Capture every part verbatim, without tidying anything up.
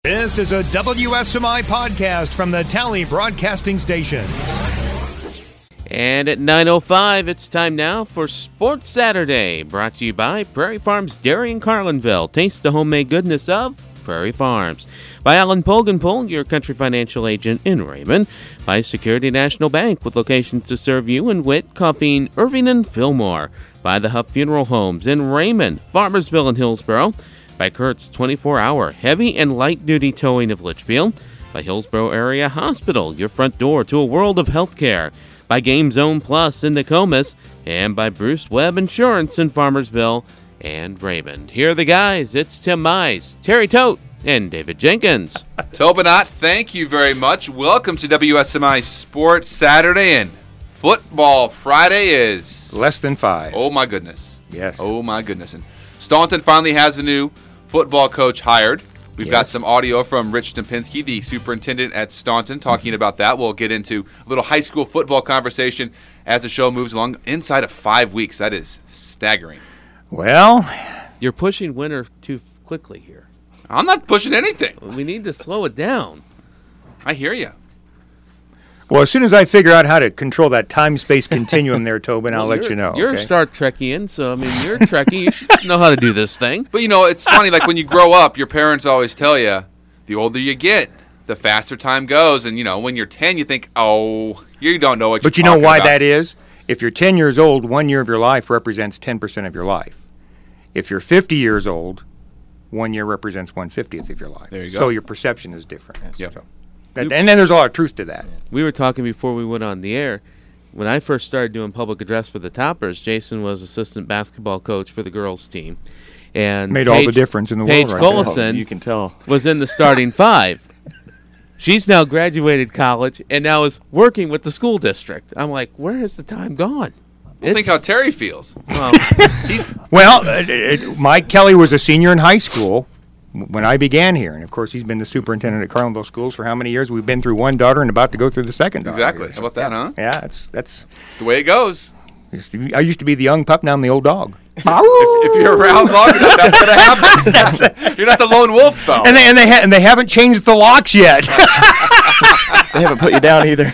This is a W S M I podcast from the Tally Broadcasting Station. And at nine oh five, it's time now for Sports Saturday, brought to you by Prairie Farms Dairy in Carlinville. Taste the homemade goodness of Prairie Farms. By Alan Pogenpol, your country financial agent in Raymond. By Security National Bank, with locations to serve you in Witt, Coffeen, Irving, and Fillmore. By the Huff Funeral Homes in Raymond, Farmersville, and Hillsboro. By Kurt's twenty-four hour heavy and light-duty towing of Litchfield. By Hillsboro Area Hospital, your front door to a world of healthcare. By Game Zone Plus in Nokomis. And by Bruce Webb Insurance in Farmersville and Raymond. Here are the guys. It's Tim Mize, Terry Tote, and David Jenkins. Tobinot, thank you very much. Welcome to W S M I Sports Saturday, and Football Friday is... less than five. Oh, my goodness. Yes. Oh, my goodness. And Staunton finally has a new football coach hired. We've yes. got some audio from Rich Stempinski, the superintendent at Staunton, talking about that. We'll get into a little high school football conversation as the show moves along. Inside of five weeks, that is staggering. Well, you're pushing winter too quickly here. I'm not pushing anything. We need to slow it down. I hear you. Well, as soon as I figure out how to control that time-space continuum there, Tobin, well, I'll let you know. You're okay? a Star Trekian, so, I mean, you're a Trekkie. You should know how to do this thing. But, you know, it's funny, like when you grow up, your parents always tell you, the older you get, the faster time goes. And, you know, when you're ten, you think, oh, you don't know what you're But you know why about. that is? If you're ten years old, one year of your life represents ten percent of your life. If you're fifty years old, one year represents one fiftieth of your life. There you go. So your perception is different. Yep. So. And then there's a lot of truth to that. We were talking before we went on the air. When I first started doing public address for the Toppers, Jason was assistant basketball coach for the girls' team. And Made Paige, all the difference in the Paige world right Collison there. Oh, you can tell. was in the starting five. She's now graduated college and now is working with the school district. I'm like, where has the time gone? Well, think how Terry feels. Well, he's well uh, it, Mike Kelly was a senior in high school when I began here, and of course he's been the superintendent at Carlinville Schools for how many years? We've been through one daughter and about to go through the second daughter. Exactly. Here. How about that, yeah. huh? Yeah, that's that's it's the way it goes. Used to be, I used to be the young pup, now I'm the old dog. if, if you're around long enough, that's going to happen. You're not the lone wolf, though. And they and they ha- and they haven't changed the locks yet. They haven't put you down either.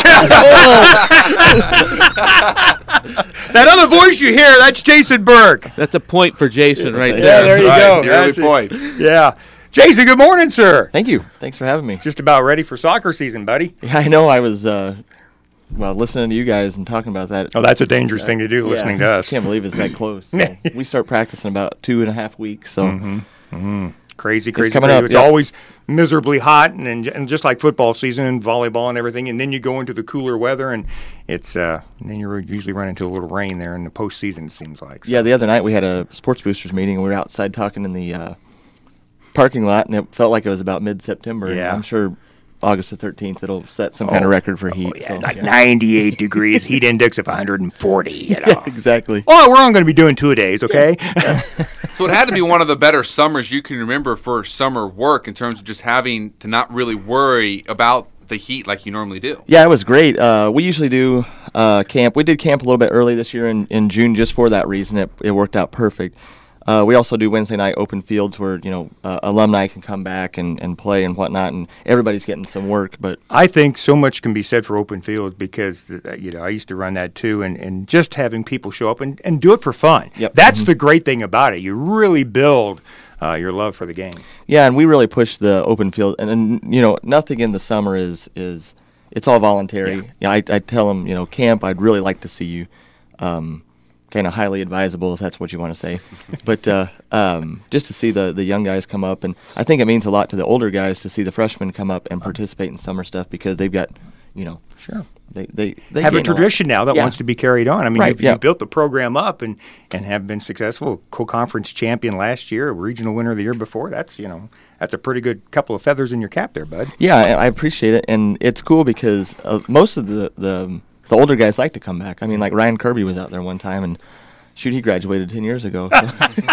That other voice you hear, that's Jason Burke. That's a point for Jason right yeah, there. there you right. go. The That's early point. Yeah. Jason, good morning, sir. Thank you. Thanks for having me. Just about ready for soccer season, buddy. Yeah, I know. I was, uh, well, listening to you guys and talking about that. Oh, that's a dangerous uh, thing to do, yeah. listening to us. I can't believe it's that close. So we start practicing about two and a half weeks. So mm-hmm. Mm-hmm. Crazy, crazy. It's coming crazy. up. It's yep. always miserably hot, and, and and just like football season and volleyball and everything. And then you go into the cooler weather, and it's uh, and then you usually run into a little rain there in the postseason. It seems like. So. Yeah, the other night we had a sports boosters meeting, and we were outside talking in the uh, parking lot, and it felt like it was about mid-September. Yeah, and I'm sure August the thirteenth it'll set some oh. kind of record for heat. Oh, yeah, so, like yeah. ninety-eight degrees, heat index of one hundred forty. You know? Yeah, exactly. Oh, we're only going to be doing two a days, okay? Yeah. So it had to be one of the better summers you can remember for summer work in terms of just having to not really worry about the heat like you normally do. Yeah, it was great. Uh, we usually do uh, camp. We did camp a little bit early this year in, in June just for that reason. It, it worked out perfect. Uh, we also do Wednesday night open fields where, you know, uh, alumni can come back and, and play and whatnot, and everybody's getting some work. But I think so much can be said for open fields because, the, you know, I used to run that too, and, and just having people show up and, and do it for fun. Yep. That's mm-hmm. the great thing about it. You really build uh, your love for the game. Yeah, and we really push the open field. And, and you know, nothing in the summer is, is it's all voluntary. Yeah, yeah I, I tell them, you know, camp, I'd really like to see you. Um, kind of highly advisable if that's what you want to say. But uh, um, just to see the, the young guys come up, and I think it means a lot to the older guys to see the freshmen come up and participate in summer stuff because they've got, you know, sure. They they, they have a tradition now that yeah. wants to be carried on. I mean, right, you've, yeah. you've built the program up and, and have been successful. Co-conference champion last year, a regional winner the year before. That's, you know, that's a pretty good couple of feathers in your cap there, bud. Yeah, I, I appreciate it, and it's cool because uh, most of the, the the older guys like to come back. I mean, like Ryan Kirby was out there one time, and shoot, he graduated ten years ago. So.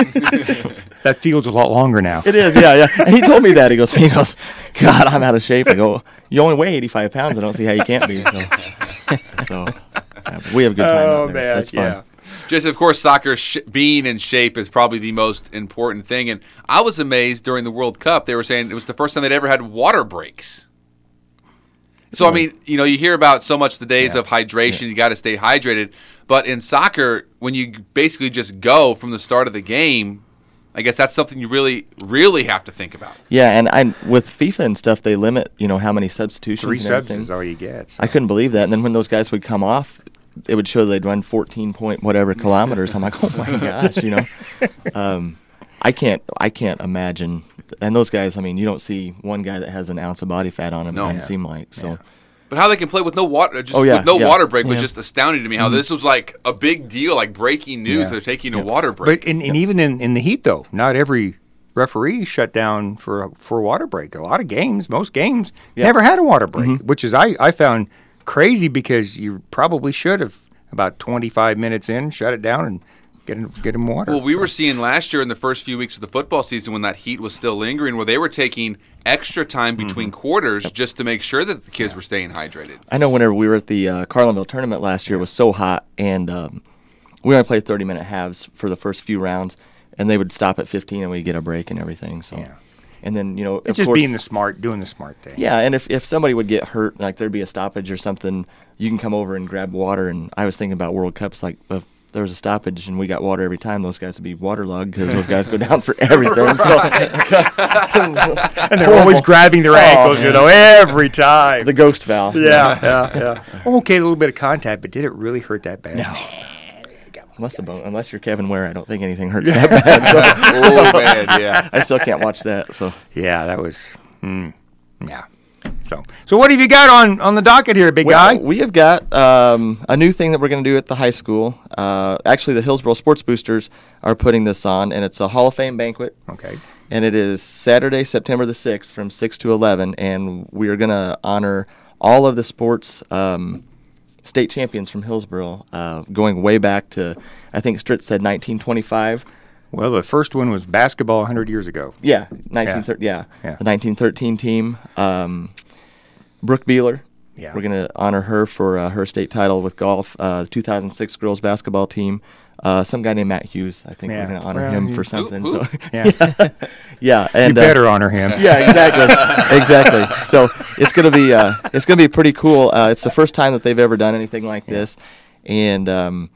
That field's a lot longer now. It is, yeah, yeah. And he told me that. He goes, he goes, God, I'm out of shape. I go, you only weigh eighty-five pounds. I don't see how you can't be. So, so yeah, we have a good time oh, out there. Man, So it's fun. yeah. Just, of course, soccer sh- being in shape is probably the most important thing. And I was amazed during the World Cup. They were saying it was the first time they'd ever had water breaks. So, I mean, you know, you hear about so much the days Yeah. of hydration. Yeah. You got to stay hydrated. But in soccer, when you basically just go from the start of the game, I guess that's something you really, really have to think about. Yeah, and I with FIFA and stuff, they limit, you know, how many substitutions. Three and subs everything. is all you get. So. I couldn't believe that. And then when those guys would come off, it would show they'd run fourteen point whatever kilometers. I'm like, oh my gosh, you know. Um, I can't, I can't imagine. And those guys, I mean, you don't see one guy that has an ounce of body fat on him. No. It doesn't Yeah. seem like so. Yeah. But how they can play with no water, just Oh, yeah, with no yeah. water break was Yeah. just astounding to me. How this was like a big deal, like breaking news. Yeah. They're taking a water break. But and, and even in, in the heat, though, not every referee shut down for a, for a water break. A lot of games, most games, Yeah. never had a water break, Mm-hmm. which is I, I found crazy because you probably should have about twenty-five minutes in, shut it down and get him, get him water. Well, we were seeing last year in the first few weeks of the football season when that heat was still lingering, where they were taking extra time between quarters just to make sure that the kids were staying hydrated. I know whenever we were at the uh, Carlinville tournament last year, it was so hot, and um, we only played thirty minute halves for the first few rounds, and they would stop at fifteen, and we'd get a break and everything. So, Yeah. and then you know, it's of just course, being the smart, doing the smart thing. yeah. And if if somebody would get hurt, like there'd be a stoppage or something, you can come over and grab water. And I was thinking about World Cups, like if there was a stoppage and we got water every time, those guys would be waterlogged because those guys go down for everything. So And they're always grabbing their ankles, you know, every time. the ghost valve. yeah, yeah, yeah. Okay, a little bit of contact, but did it really hurt that bad? No. Unless the bone, unless you're Kevin Ware, I don't think anything hurts that bad. So Oh, man, yeah. I still can't watch that. So Yeah, that was. Mm, yeah. So, so what have you got on, on the docket here, big Well, guy? we have got um, a new thing that we're going to do at the high school. Uh, actually, the Hillsboro Sports Boosters are putting this on, and it's a Hall of Fame banquet. Okay. And it is Saturday, September the sixth from six to eleven, and we are going to honor all of the sports um, state champions from Hillsboro, uh, going way back to, I think Stritz said nineteen twenty-five. Well, the first one was basketball one hundred years ago. Yeah, nineteen thirty. Yeah. Yeah. The nineteen thirteen team. Um, Brooke Beeler. Yeah. We're going to honor her for uh, her state title with golf. Uh, the two thousand six girls basketball team. Uh, some guy named Matt Hughes. I think Yeah. we're going to honor Well, him he- for something. who? So Yeah. yeah, and you uh, better honor him. yeah, exactly, exactly. So it's gonna be uh, it's gonna be pretty cool. Uh, it's the first time that they've ever done anything like this, and um,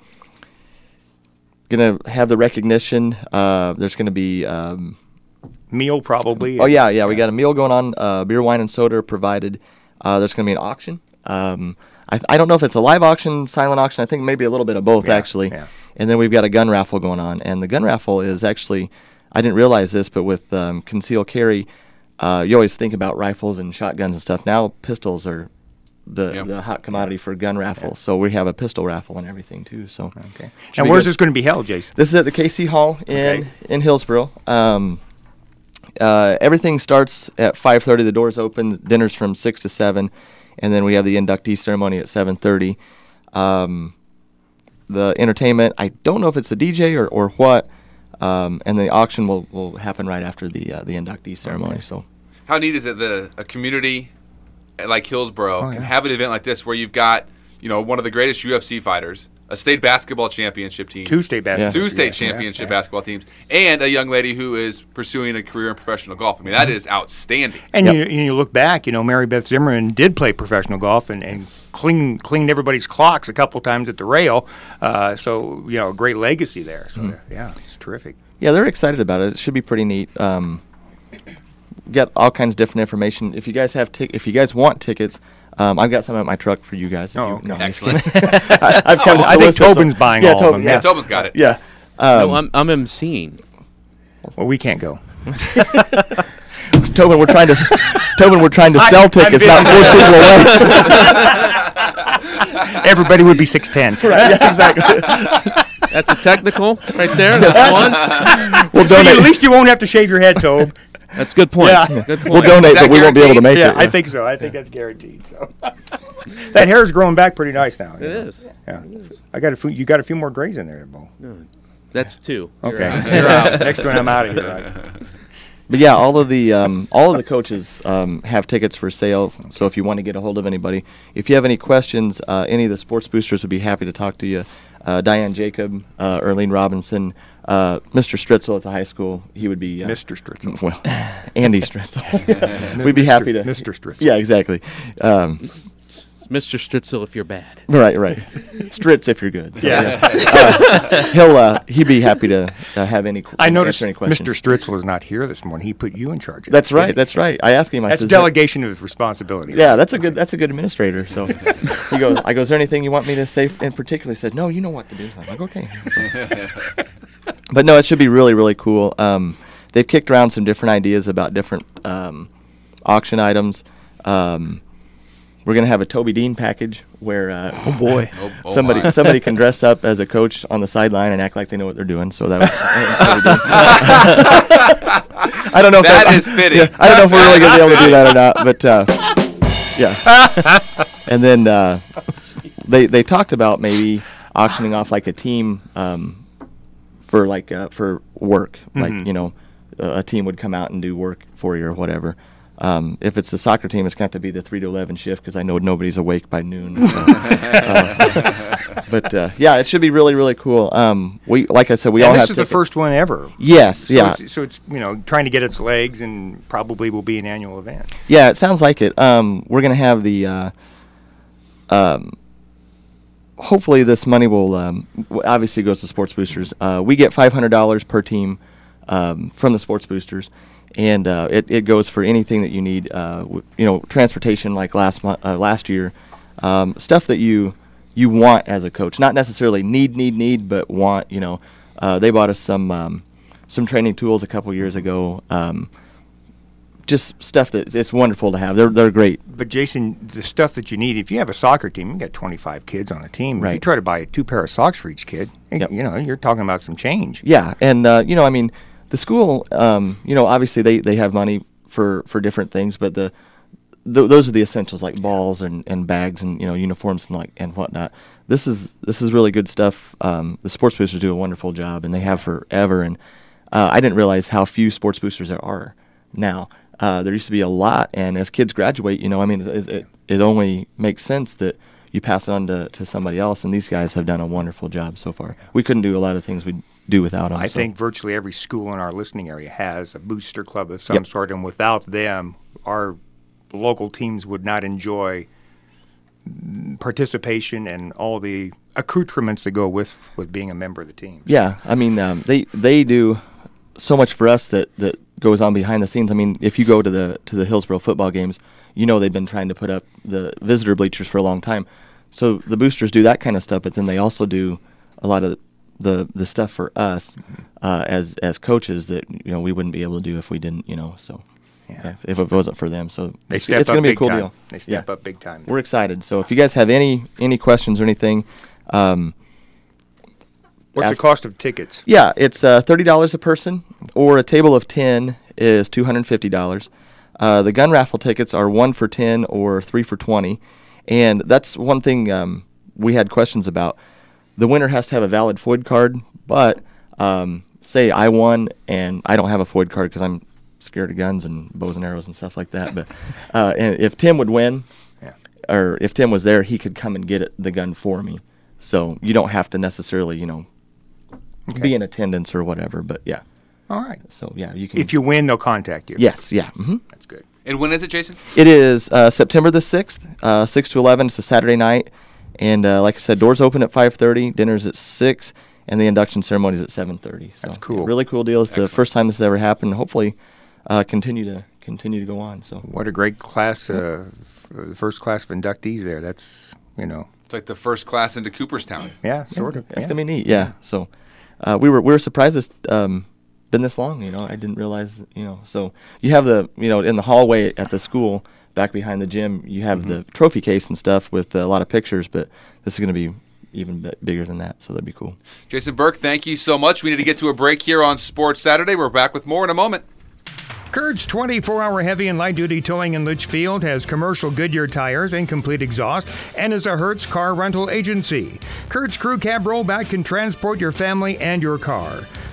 gonna have the recognition. Uh, there's gonna be um, Meal probably. oh yeah, yeah. We got a meal going on. Uh, beer, wine, and soda are provided. Uh, there's gonna be an auction. Um, I, I don't know if it's a live auction, silent auction. I think maybe a little bit of both Yeah, actually. yeah. And then we've got a gun raffle going on, and the gun raffle is actually. I didn't realize this, but with um, concealed carry, uh, you always think about rifles and shotguns and stuff. Now pistols are the Yep. the hot commodity for gun raffles. So we have a pistol raffle and everything too. So Okay. Should And be where's good. this going to be held, Jason? This is at the K C Hall in Okay. in Hillsboro. Um, uh, everything starts at five thirty. The doors open. Dinner's from six to seven, and then we have the inductee ceremony at seven thirty. Um, the entertainment, I don't know if it's a D J or, or what. Um, and the auction will, will happen right after the uh, the inductee ceremony. So How neat is it that a community like Hillsboro Oh, can yeah. have an event like this where you've got, you know, one of the greatest U F C fighters, a state basketball championship team, Two state basketball. two state yeah, championship yeah. basketball teams, and a young lady who is pursuing a career in professional golf. I mean, that is outstanding. And Yep. you, you look back, you know, Mary Beth Zimmerman did play professional golf and, and clean, cleaned everybody's clocks a couple times at the rail. Uh, so, you know, a great legacy there. So, Mm-hmm. yeah, it's terrific. yeah, they're excited about it. It should be pretty neat. Um, get all kinds of different information. If you guys have tic- if you guys want tickets, um, I've got some at my truck for you guys. If Oh, you, okay. no, I'm just Excellent. kidding. I, I've come Oh, to I think solicit some- Tobin's buying yeah, all of Tobin, them, Yeah, Yeah, Tobin's got it. yeah. Um, no, I'm I'm emceeing. Well, we can't go. Tobin, we're trying to Tobin, we're trying to I- sell I'm tickets, busy. not force people away. Everybody would be six ten. yeah, exactly. That's a technical right there. That's one. We'll At donate. least you won't have to shave your head, Tobe. That's a good point. Yeah. Good point. We'll donate, that but we won't be able to make yeah, it. I think so. I think that's guaranteed. So that hair's growing back pretty nice now. you It know. is. Yeah. I got a few, you got a few more grays in there, Bo. That's two. You're Okay. out. You're out. Next one, I'm out of here. Right? but yeah, all of the um, all of the coaches um, have tickets for sale. So if you want to get a hold of anybody, if you have any questions, uh, any of the sports boosters would be happy to talk to you. Uh, Diane Jacob, uh, Erlene Robinson, uh, Mister Stritzel at the high school. He would be uh, Mister Stritzel. Well, Andy Stritzel. We'd be happy to. Mister Stritzel. Yeah, exactly. Um, Mister Stritzel if you're bad. Right, right. Stritz if you're good. So, Yeah. Uh, he'll uh, he'd be happy to uh, have any. I noticed any questions. Mister Stritzel is not here this morning. He put you in charge of That's this, right. didn't That's right. I asked him. I he? That's says, delegation of responsibility. Yeah, that's a good. That's a good administrator. So he goes. I go. Is there anything you want me to say in particular? He said, no. You know what to do. So I'm like, okay. So, but no, it should be really, really cool. Um, they've kicked around some different ideas about different um, auction items. Um, we're gonna have a Toby Dean package where uh, oh boy, Oh, oh somebody my. somebody can dress up as a coach on the sideline and act like they know what they're doing. So that was, I don't know if That that is fitting. Yeah, I don't know if we're really gonna be able to do that or not, but uh, yeah. And then uh, they they talked about maybe auctioning off like a team um, for like uh, for work, like you know, a, a team would come out and do work for you or whatever. Um, if it's the soccer team, it's got to be the three to eleven shift because I know nobody's awake by noon. So, uh, but uh, yeah, it should be really really cool. Um, we like I said, we and all this have is tickets. the first one ever. Yes, So yeah, It's, so it's you know trying to get its legs and probably will be an annual event. yeah. It sounds like it. Um, we're gonna have the. Uh, um, hopefully, this money will um, w- obviously goes to sports boosters. Uh, we get five hundred dollars per team um, from the sports boosters. And uh, it, it goes for anything that you need, uh, w- you know, transportation like last mo- uh, last year, um, stuff that you you want as a coach, not necessarily need need need, but want. You know, uh, they bought us some um, some training tools a couple years ago, um, just stuff that it's wonderful to have. They're they're great. But Jason, the stuff that you need, if you have a soccer team, you got twenty-five kids on the team. If you Right. try to buy two pair of socks for each kid, eh, Yep. you know, you're talking about some change. Yeah, and uh, you know, I mean, the school, um, you know, obviously they, they have money for, for different things, but the th- those are the essentials like balls and, and bags and you know uniforms and like and whatnot. This is this is really good stuff. Um, the sports boosters do a wonderful job, and they have forever. And uh, I didn't realize how few sports boosters there are now. Uh, there used to be a lot, and as kids graduate, you know, I mean, it, it, it only makes sense that you pass it on to, to somebody else. And these guys have done a wonderful job so far. We couldn't do a lot of things we do without them. I so. think virtually every school in our listening area has a booster club of some Yep. sort, and without them, our local teams would not enjoy mm, participation and all the accoutrements that go with, with being a member of the team. Yeah, I mean, um, they they do so much for us that, that goes on behind the scenes. I mean, if you go to the to the Hillsborough football games, you know they've been trying to put up the visitor bleachers for a long time. So the boosters do that kind of stuff, but then they also do a lot of the the stuff for us uh, as as coaches that you know we wouldn't be able to do if we didn't, you know. So Yeah. yeah, if it wasn't for them, so They it's, step it's up going to be a big cool time. deal. They step Yeah. up big time. We're excited. So if you guys have any any questions or anything. Um, What's ask- the cost of tickets? Yeah, it's uh, thirty dollars a person, or a table of ten is two hundred fifty dollars. Uh, the gun raffle tickets are one for ten or three for twenty, and that's one thing um, we had questions about. The winner has to have a valid F O I D card, but um, say I won and I don't have a F O I D card because I'm scared of guns and bows and arrows and stuff like that. But uh, and if Tim would win, Yeah. or if Tim was there, he could come and get it, the gun for me. So you don't have to necessarily, you know, Okay. be in attendance or whatever. But yeah, All right. so yeah, you can. If you win, they'll contact you. yes, yeah. hmm That's good. And when is it, Jason? It is uh, September the sixth, uh, six to eleven. It's a Saturday night, and uh, like I said, doors open at five thirty. Dinner's at six, and the induction ceremony is at seven thirty. So That's cool. Really cool deal. It's Excellent. the first time this has ever happened. Hopefully, uh, continue to continue to go on. So What a great class, uh, f- the first class of inductees there. That's, you know, It's like the first class into Cooperstown. yeah, sort of. That's yeah. gonna be neat. Yeah. So uh, we were we were surprised it's um, been this long. You know, I didn't realize. That, you know, so you have the you know in the hallway at the school back behind the gym, you have Mm-hmm. the trophy case and stuff with a lot of pictures. But this is gonna be even bi- bigger than that. So that'd be cool. Jason Burke, thank you so much. We need to get to a break here on Sports Saturday. We're back with more in a moment. Kurt's twenty-four hour heavy and light duty towing in Litchfield has commercial Goodyear tires and complete exhaust and is a Hertz car rental agency. Kurt's Crew Cab Rollback can transport your family and your car.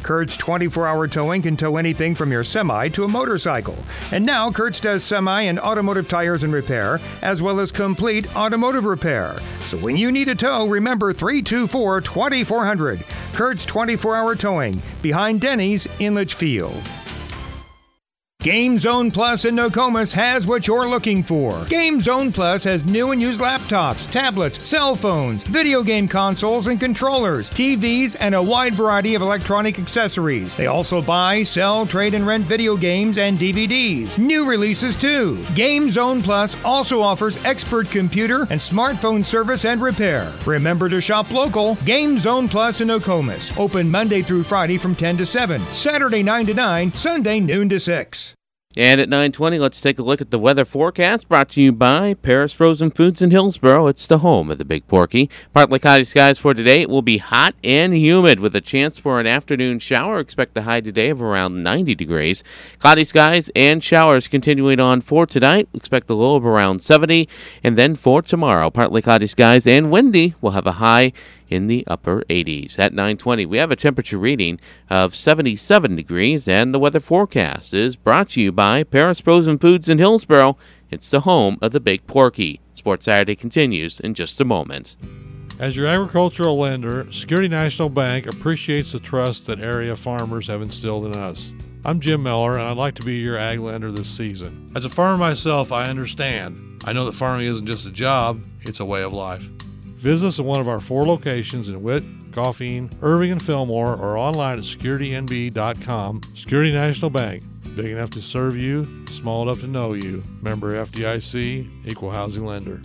Kurt's twenty-four hour towing can tow anything from your semi to a motorcycle. And now Kurt's does semi and automotive tires and repair, as well as complete automotive repair. So when you need a tow, remember three two four, two four zero zero. Kurt's twenty-four hour towing, behind Denny's in Litchfield. Game Zone Plus in Nokomis has what you're looking for. Game Zone Plus has new and used laptops, tablets, cell phones, video game consoles and controllers, T Vs, and a wide variety of electronic accessories. They also buy, sell, trade, and rent video games and D V Ds. New releases too. Game Zone Plus also offers expert computer and smartphone service and repair. Remember to shop local. Game Zone Plus in Nokomis. Open Monday through Friday from ten to seven, Saturday nine to nine, Sunday noon to six. And at nine twenty, let's take a look at the weather forecast brought to you by Paris Frozen Foods in Hillsboro. It's the home of the Big Porky. Partly cloudy skies for today. It will be hot and humid with a chance for an afternoon shower. Expect the high today of around ninety degrees. Cloudy skies and showers continuing on for tonight. Expect a low of around seventy. And then for tomorrow, partly cloudy skies and windy. We'll have a high in the upper eighties. At nine twenty, we have a temperature reading of seventy-seven degrees, and the weather forecast is brought to you by Paris Frozen Foods in Hillsboro. It's the home of the Big Porky. Sports Saturday continues in just a moment. As your agricultural lender, Security National Bank appreciates the trust that area farmers have instilled in us. I'm Jim Miller, and I'd like to be your ag lender this season. As a farmer myself, I understand. I know that farming isn't just a job, it's a way of life. Visit us at one of our four locations in Witt, Coffeen, Irving, and Fillmore, or online at security n b dot com. Security National Bank, big enough to serve you, small enough to know you. Member F D I C, Equal Housing Lender.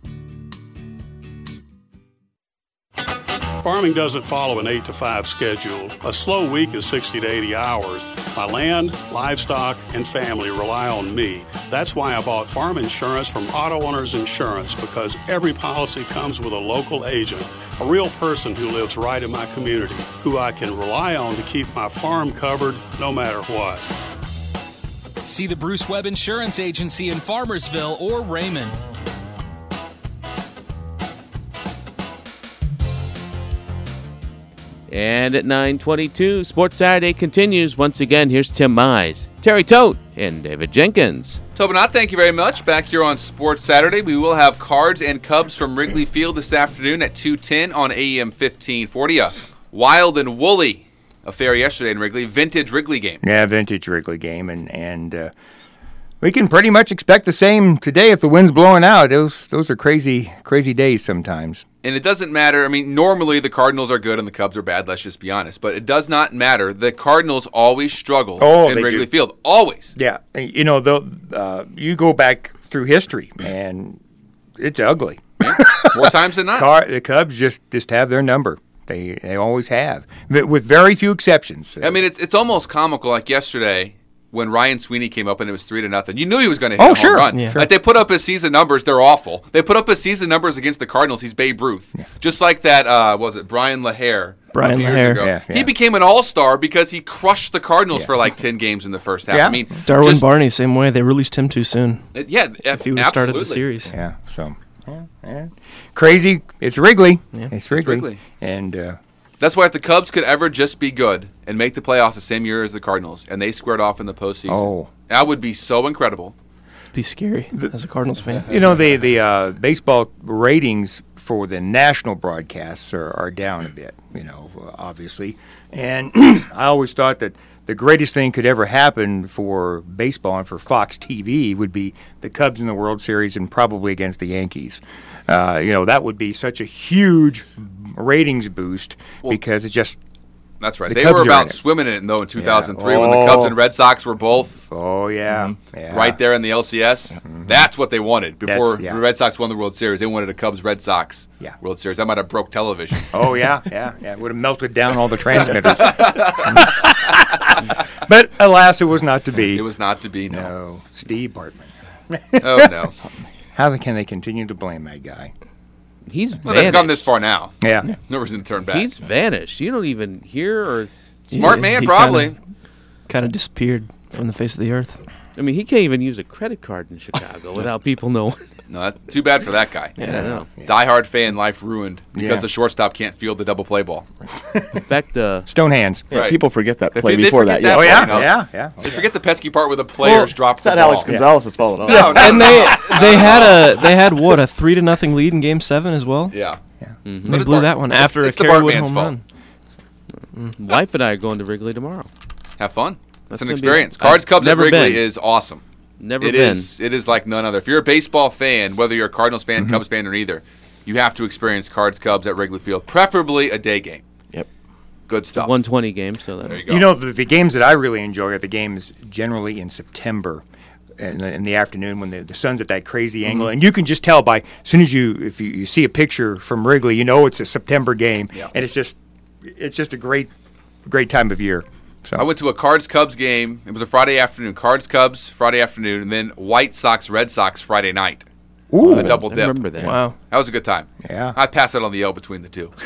Farming doesn't follow an eight to five schedule. A slow week is sixty to eighty hours. My land, livestock, and family rely on me. That's why I bought farm insurance from Auto Owners Insurance, because every policy comes with a local agent, a real person who lives right in my community, who I can rely on to keep my farm covered no matter what. See the Bruce Webb Insurance Agency in Farmersville or Raymond. And at nine twenty-two, Sports Saturday continues. Once again, here's Tim Mize, Terry Tote, and David Jenkins. Tobinat, thank you very much. Back here on Sports Saturday, we will have Cards and Cubs from Wrigley Field this afternoon at two ten on A M fifteen forty. A wild and woolly affair yesterday in Wrigley. Vintage Wrigley game. Yeah, vintage Wrigley game. And, and uh, we can pretty much expect the same today if the wind's blowing out. Those, those are crazy, crazy days sometimes. And it doesn't matter. I mean, normally the Cardinals are good and the Cubs are bad, let's just be honest. But it does not matter. The Cardinals always struggle oh, in Wrigley do. Field. Always. Yeah. You know, uh, you go back through history, and it's ugly. More times than not. Car- the Cubs just, just have their number. They they always have, with very few exceptions. I mean, it's it's almost comical. Like yesterday, when Ryan Sweeney came up and it was three to nothing, you knew he was going to hit oh, a sure. home run. Yeah. Like they put up his season numbers, they're awful. They put up his season numbers against the Cardinals. He's Babe Ruth, yeah. Just like that. Uh, was it Brian LaHare? Brian LaHare. Yeah, yeah. He became an all-star because he crushed the Cardinals yeah. for like ten games in the first half. Yeah. I mean, Darwin just, Barney, same way. They released him too soon. It, yeah, if he would have started the series. Yeah. So, yeah, yeah. crazy. It's Wrigley. Yeah. It's Wrigley. It's Wrigley. And. Uh, That's why if the Cubs could ever just be good and make the playoffs the same year as the Cardinals, and they squared off in the postseason, oh. that would be so incredible. Be scary the, as a Cardinals fan. You know, the the uh, baseball ratings for the national broadcasts are, are down a bit, you know, obviously. And I always thought that the greatest thing could ever happen for baseball and for Fox T V would be the Cubs in the World Series and probably against the Yankees. Uh, you know, that would be such a huge ratings boost well, because it's just that's right. the They Cubs were about in swimming in it, though, in two thousand three yeah. oh. when the Cubs and Red Sox were both oh yeah, mm-hmm, yeah. right there in the L C S. Mm-hmm. That's what they wanted before yeah. the Red Sox won the World Series. They wanted a Cubs-Red Sox yeah. World Series. That might have broke television. Oh, yeah, yeah, yeah. It would have melted down all the transmitters. But, alas, it was not to be. It was not to be, no. No. Steve Bartman. Oh, no. How can they continue to blame that guy? He's well, vanished. they've come this far now. Yeah. yeah. No reason to turn back. He's vanished. You don't even hear or... Smart yeah, man, probably. Kind of disappeared from the face of the earth. I mean, he can't even use a credit card in Chicago without people knowing. No, that's too bad for that guy. Yeah, I know. Yeah. Die-hard fan life ruined because Yeah. the shortstop can't field the double play ball. In fact, uh, Stone hands. Yeah, Right. people forget that They play for- they before forget that. that Yeah. Oh, play, yeah, you know? yeah, yeah. They forget the pesky part where the players drop It's the not ball. Alex Gonzalez's fault at all. No, no, And no. they they had a they had what a three to nothing lead in Game Seven as well. Yeah. And But they it's blew Bart- that one it's- after it's a the Kerry Bartman's home fault. run. wife and I are going to Wrigley tomorrow. Have fun. That's It's an gonna be- experience. I've Cards Cubs at never Wrigley been. is awesome. Never It been. is. It is like none other. If you're a baseball fan, whether you're a Cardinals fan, Mm-hmm. Cubs fan, or neither, you have to experience Cards Cubs at Wrigley Field, preferably a day game. Yep. Good stuff. one twenty game, so that's There you go. You know, the, the games that I really enjoy are the games generally in September. In the, in the afternoon when the, the sun's at that crazy angle, and you can just tell by as soon as you if you, you see a picture from Wrigley, you know it's a September game, Yeah. and it's just it's just a great great time of year. So I went to a Cards Cubs game. It was a Friday afternoon. Cards Cubs Friday afternoon, and then White Sox Red Sox Friday night. Ooh, A double I dip. remember that. Wow. That was a good time. Yeah. I passed out on the L between the two.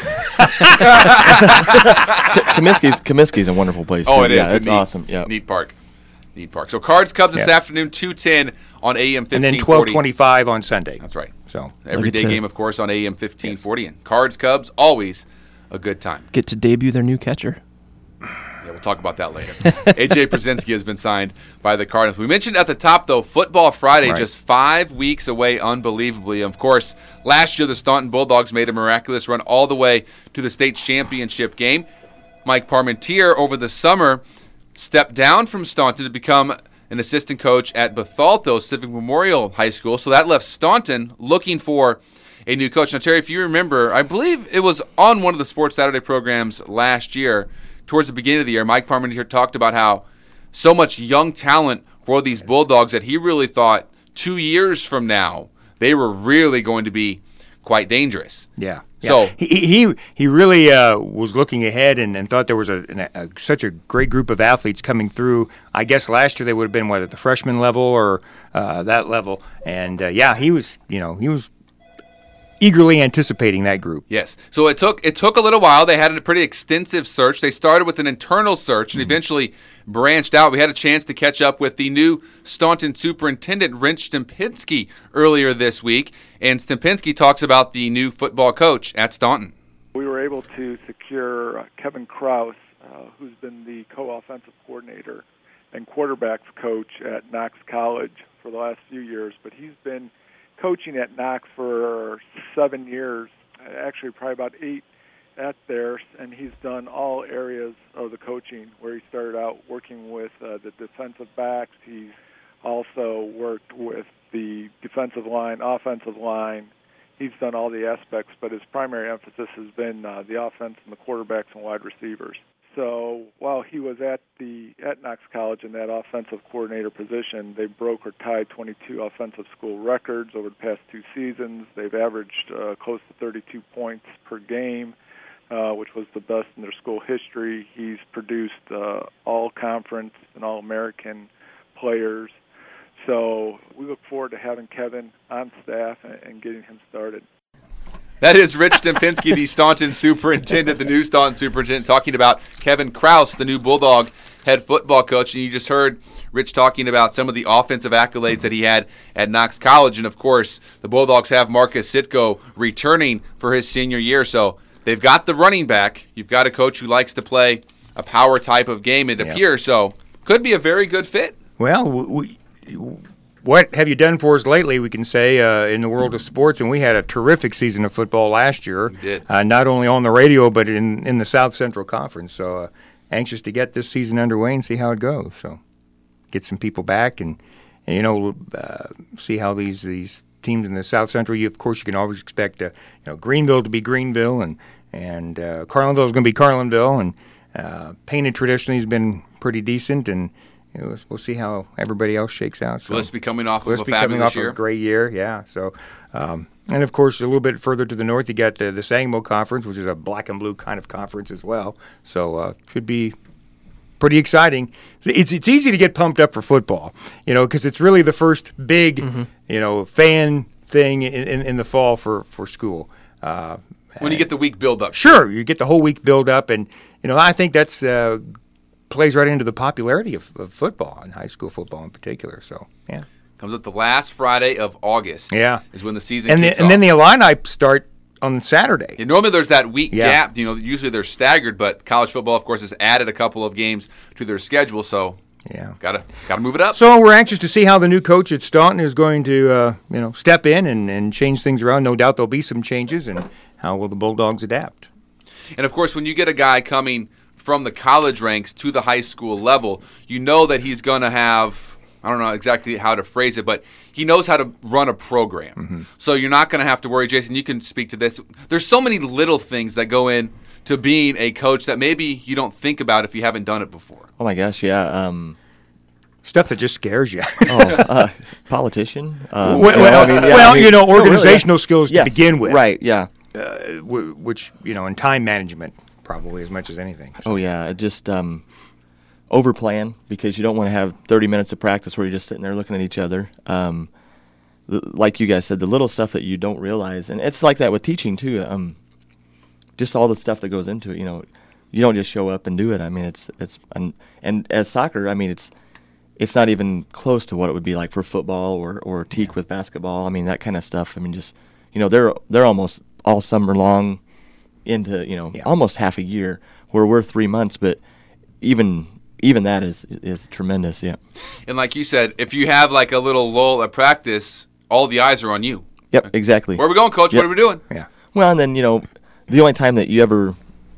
Comiskey's Comiskey's a wonderful place. Oh, too. it is. Yeah, a it's neat, awesome. Yeah. Neat park. Neat park. So Cards Cubs this Yeah. afternoon, two ten on A M fifteen and forty. then twelve twenty-five on Sunday. That's right. So Everyday to- game, of course, on A M fifteen forty. And Cards Cubs, always a good time. Get to debut their new catcher. Yeah, we'll talk about that later. A J Przinsky has been signed by the Cardinals. We mentioned at the top, though, Football Friday, Right. just five weeks away, unbelievably. Of course, last year the Staunton Bulldogs made a miraculous run all the way to the state championship game. Mike Parmentier, over the summer, stepped down from Staunton to become an assistant coach at Bethalto Civic Memorial High School. So that left Staunton looking for a new coach. Now, Terry, if you remember, I believe it was on one of the Sports Saturday programs last year, towards the beginning of the year, Mike Parmentier talked about how so much young talent for these Bulldogs that he really thought two years from now they were really going to be quite dangerous. yeah. So- yeah. he he he really uh, was looking ahead and, and thought there was a, an, a such a great group of athletes coming through. I guess last year they would have been what at the freshman level or uh, that level, and uh, yeah, he was you know he was eagerly anticipating that group. Yes. So it took it took a little while. They had a pretty extensive search. They started with an internal search and eventually branched out. We had a chance to catch up with the new Staunton superintendent, Rich Stempinski, earlier this week. And Stempinski talks about the new football coach at Staunton. We were able to secure uh, Kevin Krause, uh, who's been the co-offensive coordinator and quarterbacks coach at Knox College for the last few years, but he's been coaching at Knox for seven years, actually probably about eight at there, and he's done all areas of the coaching, where he started out working with uh, the defensive backs. He's also worked with the defensive line, offensive line. He's done all the aspects, but his primary emphasis has been uh, the offense and the quarterbacks and wide receivers. So while he was at the at Knox College in that offensive coordinator position, they broke or tied twenty-two offensive school records over the past two seasons. They've averaged uh, close to thirty-two points per game, uh, which was the best in their school history. He's produced uh, all-conference and all-American players. So we look forward to having Kevin on staff and, and getting him started. That is Rich Stempinski, the Staunton superintendent, the new Staunton superintendent, talking about Kevin Krause, the new Bulldog head football coach. And you just heard Rich talking about some of the offensive accolades that he had at Knox College. And, of course, the Bulldogs have Marcus Sitko returning for his senior year. So they've got the running back. You've got a coach who likes to play a power type of game, it Yeah. appears. So could be a very good fit. Well, we, what have you done for us lately, we can say, uh, in the world of sports? And we had a terrific season of football last year. We did. Uh, not only on the radio, but in, in the South Central Conference. So uh, anxious to get this season underway and see how it goes. So get some people back and, and you know, uh, see how these, these teams in the South Central, you, of course, you can always expect uh, you know, Greenville to be Greenville, and, and uh, Carlinville is going to be Carlinville. And uh, Painted traditionally has been pretty decent, and you know, we'll see how everybody else shakes out. So Let's be coming off of let's a be coming fabulous off year. of a great year, yeah. So, um, and of course, a little bit further to the north, you got the the Sangamo Conference, which is a black and blue kind of conference as well. So, uh, should be pretty exciting. It's it's easy to get pumped up for football, you know, because it's really the first big, mm-hmm. you know, fan thing in, in, in the fall for for school. Uh, When you get the week build up. Sure, you get the whole week build up, and you know, I think that's. Uh, plays right into the popularity of, of football, and high school football in particular. So, yeah. Comes up the last Friday of August. Yeah. Is when the season and kicks the, And off. then the Illini start on Saturday. Yeah, normally there's that week Yeah. gap. You know, usually they're staggered, but college football, of course, has added a couple of games to their schedule, so yeah, gotta gotta move it up. So we're anxious to see how the new coach at Staunton is going to, uh, you know, step in and, and change things around. No doubt there'll be some changes, and how will the Bulldogs adapt? And of course, when you get a guy coming from the college ranks to the high school level, you know that he's going to have, I don't know exactly how to phrase it, but he knows how to run a program. Mm-hmm. So you're not going to have to worry. Jason, you can speak to this. There's so many little things that go in to being a coach that maybe you don't think about if you haven't done it before. Oh my gosh, yeah. Um, Stuff that just scares you. oh, uh, politician. Um, well, you know, well, I mean, yeah, well I mean, you know, no, really, organizational yeah. skills to Yes, begin with. Right, yeah. Uh, w- which, you know, and time management probably as much as anything. Oh, yeah. It just um, overplan, because you don't want to have thirty minutes of practice where you're just sitting there looking at each other. Um, the, like you guys said, the little stuff that you don't realize. And it's like that with teaching, too. Um, just all the stuff that goes into it, you know. You don't just show up and do it. I mean, it's it's and, and as soccer, I mean, it's it's not even close to what it would be like for football or or teak yeah. with basketball. I mean, that kind of stuff. I mean, just you know, they're they're almost all summer long into you know yeah. almost half a year, where we're three months. But even even that is is tremendous. Yeah. And like you said, if you have like a little lull at practice, all the eyes are on you. Yep, exactly. Where are we going, Coach? Yep. What are we doing? Yeah. Well, and then you know, the only time that you ever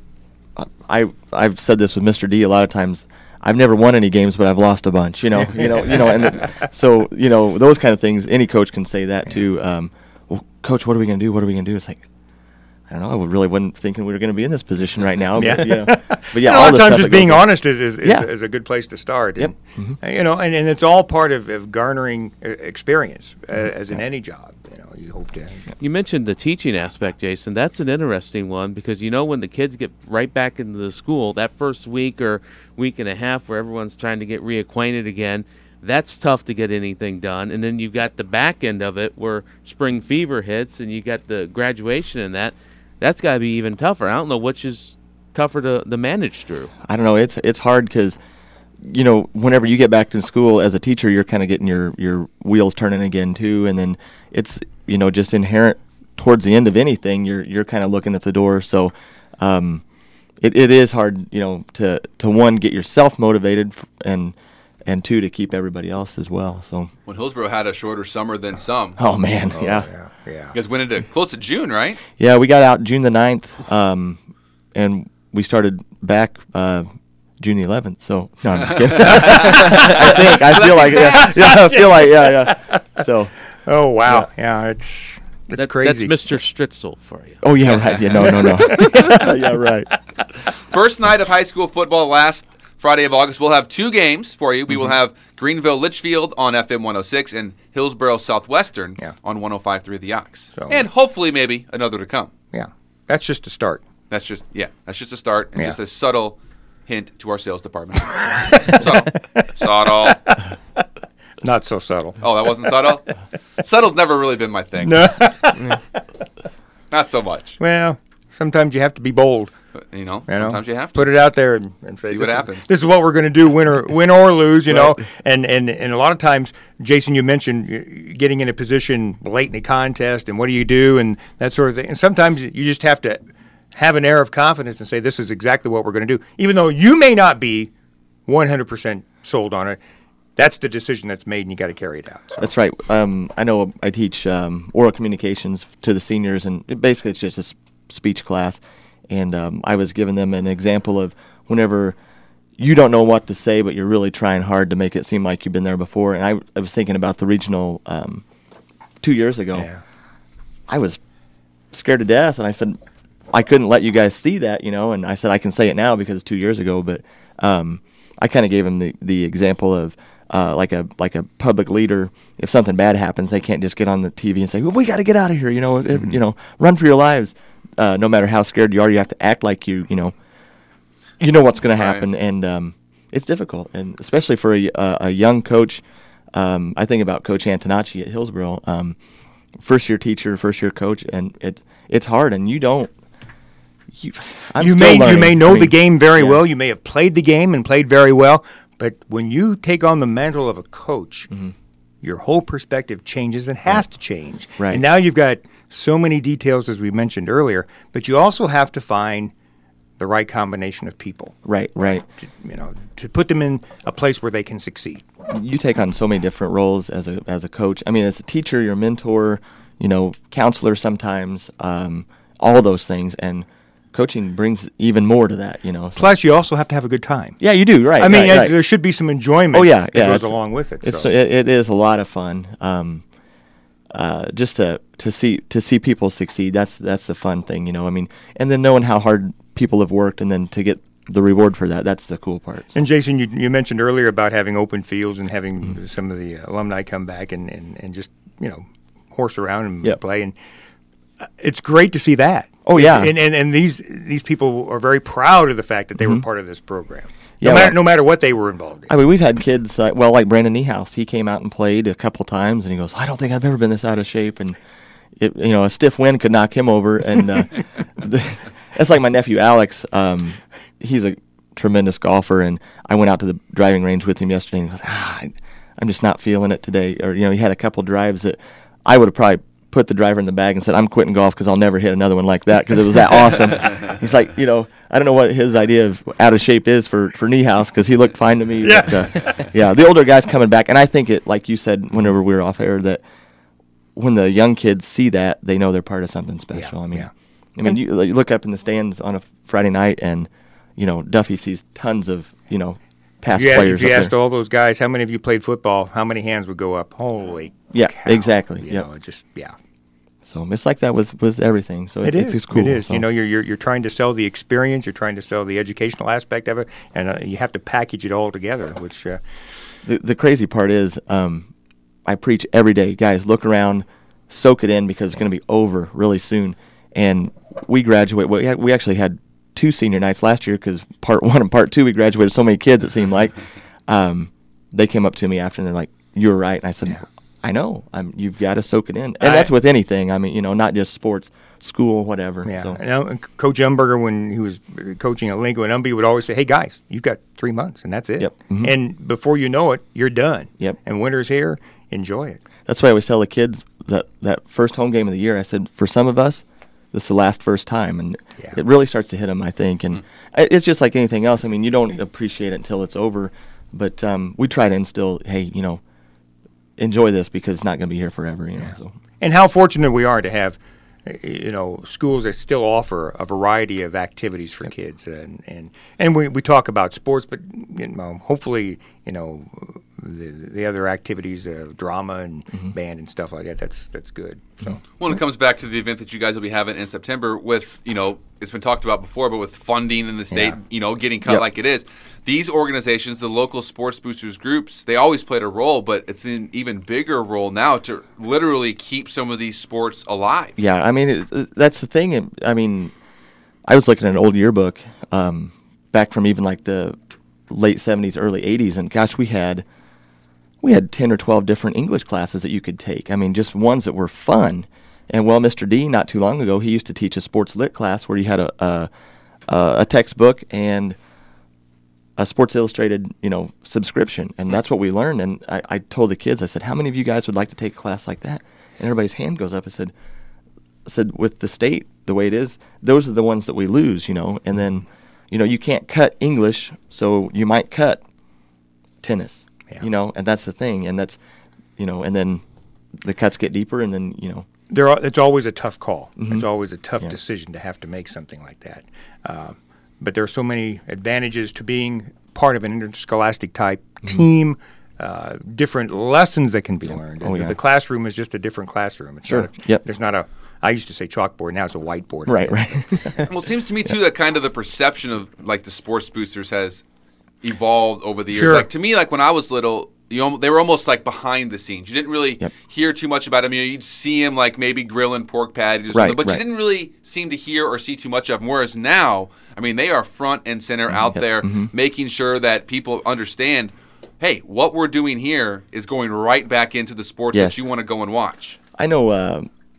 I I've said this with Mister D a lot of times. I've never won any games, but I've lost a bunch. You know, you know, you know, and the, so you know those kind of things. Any coach can say that too. Um, well, Coach, what are we going to do? What are we going to do? It's like I don't know. I really wasn't thinking we were going to be in this position right now. yeah. But, you know, but yeah, and a all lot the of times stuff just that goes being in. honest is is, is, Yeah. is a good place to start. Yep. And, Mm-hmm. You know, and, and it's all part of, of garnering uh, experience uh, as in any job. You know, you hope to. You mentioned the teaching aspect, Jason. That's an interesting one because you know when the kids get right back into the school, that first week or week and a half where everyone's trying to get reacquainted again, that's tough to get anything done. And then you've got the back end of it where spring fever hits and you got the graduation and that. That's got to be even tougher. I don't know which is tougher to, to manage through. I don't know. It's it's hard because, you know, whenever you get back to school as a teacher, you're kind of getting your, your wheels turning again too, and then it's you know just inherent towards the end of anything. You're you're kind of looking at the door, so um, it it is hard, you know, to to one get yourself motivated f- and and two to keep everybody else as well. So when Hillsborough had a shorter summer than some. Oh man, Oh, yeah. yeah, yeah. You guys went into close to June, right? Yeah, we got out June the ninth, um, and we started back uh, June the eleventh. So no, I'm just kidding. I think I feel like yeah, yeah, I feel like yeah, yeah. So Oh wow, yeah, yeah it's it's That- crazy. That's Mister Stritzel for you. oh yeah, right. Yeah, no, no, no. yeah, right. First night of high school football last Friday of August. We'll have two games for you. We will have Greenville Litchfield on F M one oh six and Hillsborough Southwestern Yeah. on one oh five point three The Ox. So- And hopefully maybe another to come. Yeah, that's just a start. That's just yeah, that's just a start and Yeah. just a subtle hint to our sales department. subtle. Subtle. Not so subtle. Oh, that wasn't subtle? Subtle's never really been my thing. No. Not so much. Well, sometimes you have to be bold. You know, You know, sometimes you have to. put it out there and, and say, See this what is- happens. This is what we're going to do, win or win or lose. You Right. know, and, and and a lot of times, Jason, you mentioned uh, getting in a position late in the contest, and what do you do, and that sort of thing. And sometimes you just have to have an air of confidence and say, this is exactly what we're going to do, even though you may not be one hundred percent sold on it. That's the decision that's made, and you got to carry it out. So. That's right. Um, I know I teach um, oral communications to the seniors, and it basically it's just a s- speech class. And um, I was giving them an example of whenever you don't know what to say, but you're really trying hard to make it seem like you've been there before. And I, I was thinking about the regional um, two years ago. Yeah. I was scared to death, and I said, I couldn't let you guys see that, you know. And I said, I can say it now because it's two years ago. But um, I kind of gave them the, the example of uh, like a like a public leader. If something bad happens, they can't just get on the T V and say, well, we got to get out of here, you know, mm-hmm. you know, run for your lives. Uh, no matter how scared you are, you have to act like you, you know, you know what's going to happen, Right. and um, it's difficult, and especially for a, a, a young coach. Um, I think about Coach Antonacci at Hillsborough, um, first year teacher, first year coach, and it it's hard, and you don't you, I'm you still may learning. you may know I mean, the game very yeah. well. You may have played the game and played very well, but when you take on the mantle of a coach, mm-hmm. your whole perspective changes and has to change. Right. And now you've got so many details, as we mentioned earlier, but you also have to find the right combination of people. Right, right. To, you know, to put them in a place where they can succeed. You take on so many different roles as a as a coach. I mean, as a teacher, you're a mentor, you know, counselor sometimes, um, all those things, and coaching brings even more to that, you know. So. Plus, you also have to have a good time. Yeah, you do, right. I mean, right, right. there should be some enjoyment oh, yeah, that yeah, goes it's, along with it. It's so. it, it is a lot of fun. Um, uh, just to to see to see people succeed. That's that's the fun thing, you know. I mean, and then knowing how hard people have worked, and then to get the reward for that. That's the cool part. So. And Jason, you, you mentioned earlier about having open fields and having mm-hmm. some of the alumni come back and, and, and just, you know, horse around and yep. play. And it's great to see that. Oh, yeah. And, and and these these people are very proud of the fact that they mm-hmm. were part of this program. Yeah, no, matter, well, no matter what they were involved in. I mean, we've had kids, uh, well, like Brandon Niehaus. He came out and played a couple times, and he goes, I don't think I've ever been this out of shape. And, it, you know, a stiff wind could knock him over. And uh, the, it's like my nephew, Alex. Um, he's a tremendous golfer, and I went out to the driving range with him yesterday, and he goes, ah, I, I'm just not feeling it today. Or, you know, he had a couple drives that I would have probably put the driver in the bag and said, I'm quitting golf because I'll never hit another one like that because it was that awesome. He's like, you know, I don't know what his idea of out of shape is for, for Niehaus because he looked fine to me. Yeah. But, uh, yeah, the older guys coming back. And I think it, like you said, whenever we were off air, that when the young kids see that, they know they're part of something special. Yeah, I mean, yeah. I mean, you, you look up in the stands on a Friday night and, you know, Duffy sees tons of, you know, past Yeah, players. if you up asked there. all those guys, how many of you played football, how many hands would go up? Holy Yeah, cow. exactly. You Yep. know, it just, yeah. So it's like that with, with everything. So It it's, is. it's cool. It is. So. You know, you're, you're you're trying to sell the experience. You're trying to sell the educational aspect of it, and uh, you have to package it all together. Which uh, the the crazy part is, um, I preach every day, guys. Look around, soak it in because it's going to be over really soon. And we graduate. We had, we actually had two senior nights last year because part one and part two we graduated so many kids. It seemed like um, they came up to me after and they're like, "You were right." And I said. Yeah. I know. I'm, you've got to soak it in. And I, that's with anything. I mean, you know, not just sports, school, whatever. Yeah. So. You know, Coach Umberger, when he was coaching at Lincoln and Umbee, would always say, hey, guys, you've got three months, and that's it. Yep. Mm-hmm. And before you know it, you're done. Yep. And winter's here. Enjoy it. That's why I always tell the kids that that first home game of the year, I said, for some of us, this is the last first time. And yeah. it really starts to hit them, I think. And mm-hmm. it's just like anything else. I mean, you don't appreciate it until it's over. But um, we try to instill, hey, you know, enjoy this because it's not going to be here forever, you know. Yeah. So. And how fortunate we are to have, you know, schools that still offer a variety of activities for yep. kids, and and and we we talk about sports, but you know, hopefully, you know, the the other activities, uh, drama and mm-hmm. band and stuff like that. That's that's good. So mm-hmm. when it comes back to the event that you guys will be having in September, with you know, it's been talked about before, but with funding in the state, yeah. you know, getting cut yep. like it is. These organizations, the local sports boosters groups, they always played a role, but it's an even bigger role now to literally keep some of these sports alive. Yeah, I mean, it, it, that's the thing. I mean, I was looking at an old yearbook um, back from even like the late seventies, early eighties, and gosh, we had we had ten or twelve different English classes that you could take. I mean, just ones that were fun. And, well, Mister D, not too long ago, he used to teach a sports lit class where you had a a, a textbook and a Sports Illustrated, you know, subscription, and that's what we learned. And I, I told the kids, I said, how many of you guys would like to take a class like that? And everybody's hand goes up. I said, I said, with the state, the way it is, those are the ones that we lose, you know. And then, you know, you can't cut English, so you might cut tennis, yeah. you know, and that's the thing. And that's, you know, and then the cuts get deeper, and then, you know. There are, it's always a tough call. Mm-hmm. It's always a tough yeah. decision to have to make something like that. Uh, But there are so many advantages to being part of an interscholastic type mm-hmm. team, uh, different lessons that can be yeah. learned. Oh, the, yeah. the classroom is just a different classroom. It's sure. not a, yep. There's not a, I used to say chalkboard, now it's a whiteboard. Right, right. Well, it seems to me, too, that kind of the perception of, like, the sports boosters has evolved over the years. Sure. Like, to me, like, when I was little, you know, they were almost like behind the scenes. You didn't really yep. hear too much about them. You know, you'd see them like maybe grilling pork patties or right, something, but right. you didn't really seem to hear or see too much of them. Whereas now, I mean, they are front and center mm-hmm. out yep. there mm-hmm. making sure that people understand, hey, what we're doing here is going right back into the sports yes. that you want to go and watch. I know uh,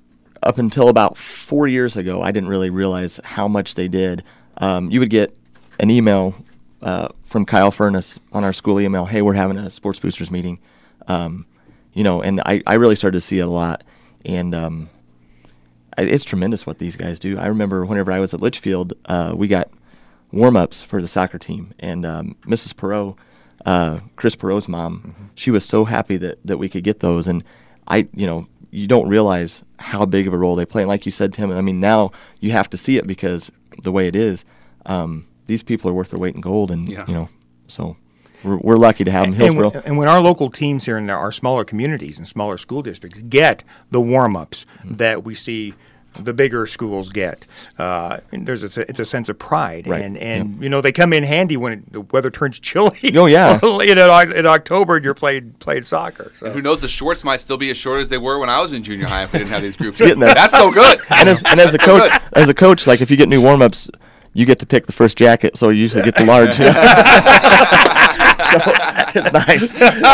up until about four years ago, I didn't really realize how much they did. Um, you would get an email uh, from Kyle Furness on our school email, hey, we're having a Sports Boosters meeting. Um, you know, and I, I really started to see it a lot. And um, I, it's tremendous what these guys do. I remember whenever I was at Litchfield, uh, we got warm-ups for the soccer team. And um, Missus Perot, uh, Chris Perot's mom, mm-hmm. she was so happy that, that we could get those. And I, you know, you don't realize how big of a role they play. And like you said, Tim, I mean, now you have to see it because the way it is, um, these people are worth their weight in gold. And, yeah. you know, so we're, we're lucky to have them. Hillsboro. And when, and when our local teams here in our smaller communities and smaller school districts get the warm-ups mm-hmm. that we see the bigger schools get, uh, and there's a, it's a sense of pride, right. and and yep. you know they come in handy when it, the weather turns chilly. Oh yeah, in, in October and you're playing playing soccer. So. And who knows? The shorts might still be as short as they were when I was in junior high if we didn't have these groups. That's so good. And as and as a coach, as a coach, like if you get new warm ups, you get to pick the first jacket, so you usually get the large. So it's nice.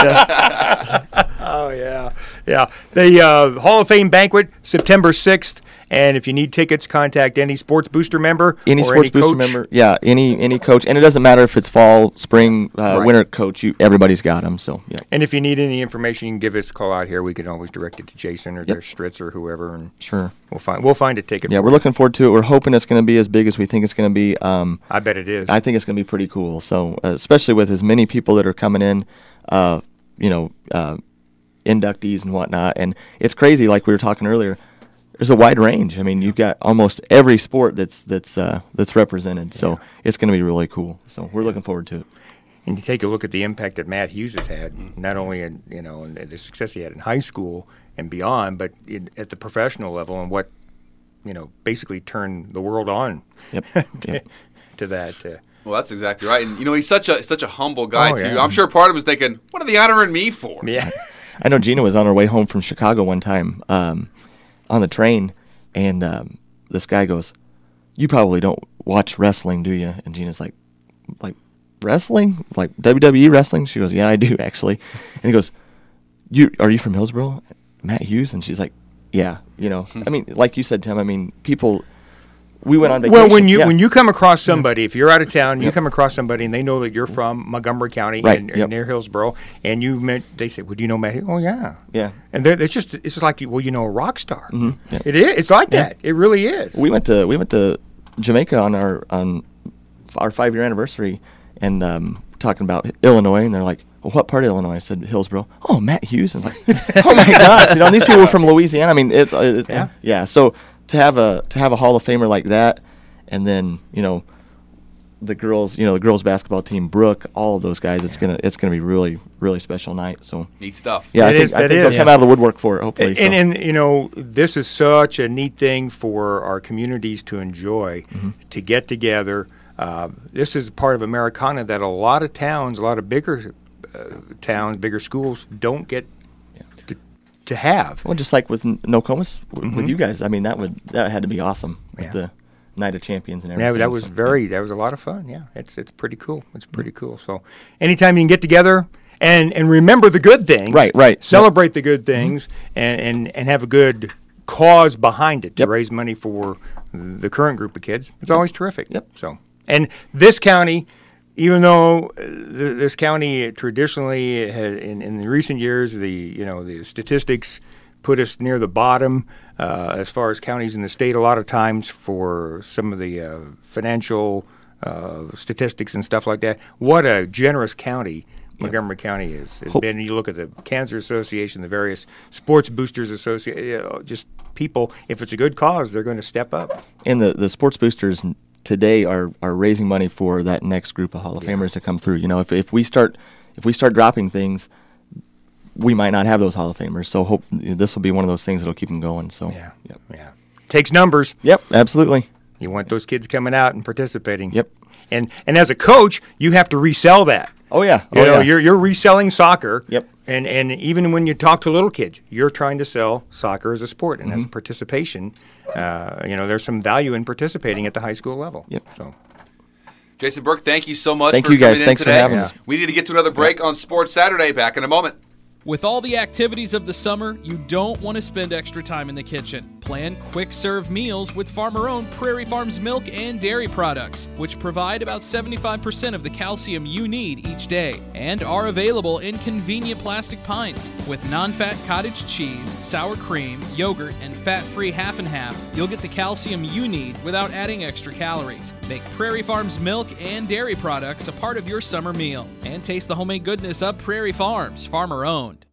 Yeah. Oh yeah, yeah. The uh, Hall of Fame banquet, September sixth. And if you need tickets, contact any Sports Booster member any or Sports any Booster coach. member. Yeah, any any coach, and it doesn't matter if it's fall, spring, uh, right. winter coach. You everybody's got them. So yeah. And if you need any information, you can give us a call out here. We can always direct it to Jason or yep. their Stritz or whoever, and sure we'll find we'll find a ticket. Yeah, we're looking forward to it. We're hoping it's going to be as big as we think it's going to be. Um, I bet it is. I think it's going to be pretty cool. So uh, especially with as many people that are coming in, uh, you know, uh, inductees and whatnot, and it's crazy. Like we were talking earlier. There's a wide range. I mean, you've got almost every sport that's that's uh, that's represented. So yeah. it's going to be really cool. So we're looking forward to it. And you take a look at the impact that Matt Hughes has had, not only in you know in the success he had in high school and beyond, but in, at the professional level, and what you know basically turned the world on. Yep. to, yep. to that. Uh, well, that's exactly right. And you know, he's such a such a humble guy oh, too. yeah. I'm sure part of him is thinking, "What are they honoring me for?" Yeah. I know Gina was on her way home from Chicago one time. Um, on the train, and um, this guy goes, "You probably don't watch wrestling, do you?" And Gina's like, "Like wrestling? Like W W E wrestling?" She goes, "Yeah, I do actually." And he goes, "You are you from Hillsboro, Matt Hughes?" And she's like, "Yeah, you know." I mean, like you said, Tim. I mean, people. We went on vacation. Well, when you yeah. when you come across somebody, if you're out of town, you yep. come across somebody, and they know that you're from Montgomery County right. and, yep. and near Hillsboro, and you met, they say, "Well, do you know Matt?" Oh, yeah, yeah. And it's just it's just like, well, you know, a rock star. Mm-hmm. Yep. It is. It's like yeah. that. It really is. We went to we went to Jamaica on our on our five year anniversary, and um, talking about Illinois, and they're like, "Well, what part of Illinois?" I said, "Hillsboro." "Oh, Matt Hughes." And I'm like, "Oh my gosh!" You know, and these people were from Louisiana. I mean, it's it, yeah, yeah. So to have a to have a Hall of Famer like that. And then you know, the girls, you know, the girls basketball team, Brooke, all of those guys. It's gonna, it's gonna be really, really special night. So neat stuff. Yeah, it I think, is, I think is. they'll come yeah. out of the woodwork for it. Hopefully, and, so. and and you know, this is such a neat thing for our communities to enjoy, mm-hmm. to get together. Uh, this is part of Americana that a lot of towns, a lot of bigger uh, towns, bigger schools don't get yeah. to, to have. Well, just like with Nokomis, w- mm-hmm. with you guys. I mean, that would that had to be awesome. With Yeah. the Night of Champions and everything. Yeah, that was so, very, that was a lot of fun. Yeah, it's it's pretty cool. It's pretty cool. So, anytime you can get together and and remember the good things, right, right, celebrate yep. the good things, mm-hmm. and, and and have a good cause behind it to yep. raise money for the current group of kids. It's always terrific. Yep. So, and this county, even though uh, th- this county traditionally has, in in the recent years, the you know the statistics put us near the bottom uh, as far as counties in the state a lot of times for some of the uh, financial uh, statistics and stuff like that. What a generous county Montgomery yep. County is. It's been, you look at the Cancer Association, the various Sports Boosters Association, you know, just people, if it's a good cause, they're going to step up. And the, the Sports Boosters today are, are raising money for that next group of Hall of yeah. Famers to come through. You know, if if we start if we start dropping things, we might not have those Hall of Famers. So hope this will be one of those things that'll keep them going. So yeah, yep. yeah, takes numbers. Yep, absolutely. You want those kids coming out and participating. Yep. And and as a coach, you have to resell that. Oh yeah. You oh, know, yeah. you're you're reselling soccer. Yep. And and even when you talk to little kids, you're trying to sell soccer as a sport and mm-hmm. as a participation. Uh, you know, there's some value in participating at the high school level. Yep. So. Jason Burke, thank you so much thank for you guys. coming Thanks in today. for having yeah. us. We need to get to another break yep. on Sports Saturday. Back in a moment. With all the activities of the summer, you don't want to spend extra time in the kitchen. Plan quick-serve meals with farmer-owned Prairie Farms milk and dairy products, which provide about seventy-five percent of the calcium you need each day, and are available in convenient plastic pints. With non-fat cottage cheese, sour cream, yogurt, and fat-free half and half, you'll get the calcium you need without adding extra calories. Make Prairie Farms milk and dairy products a part of your summer meal, and taste the homemade goodness of Prairie Farms, farmer-owned.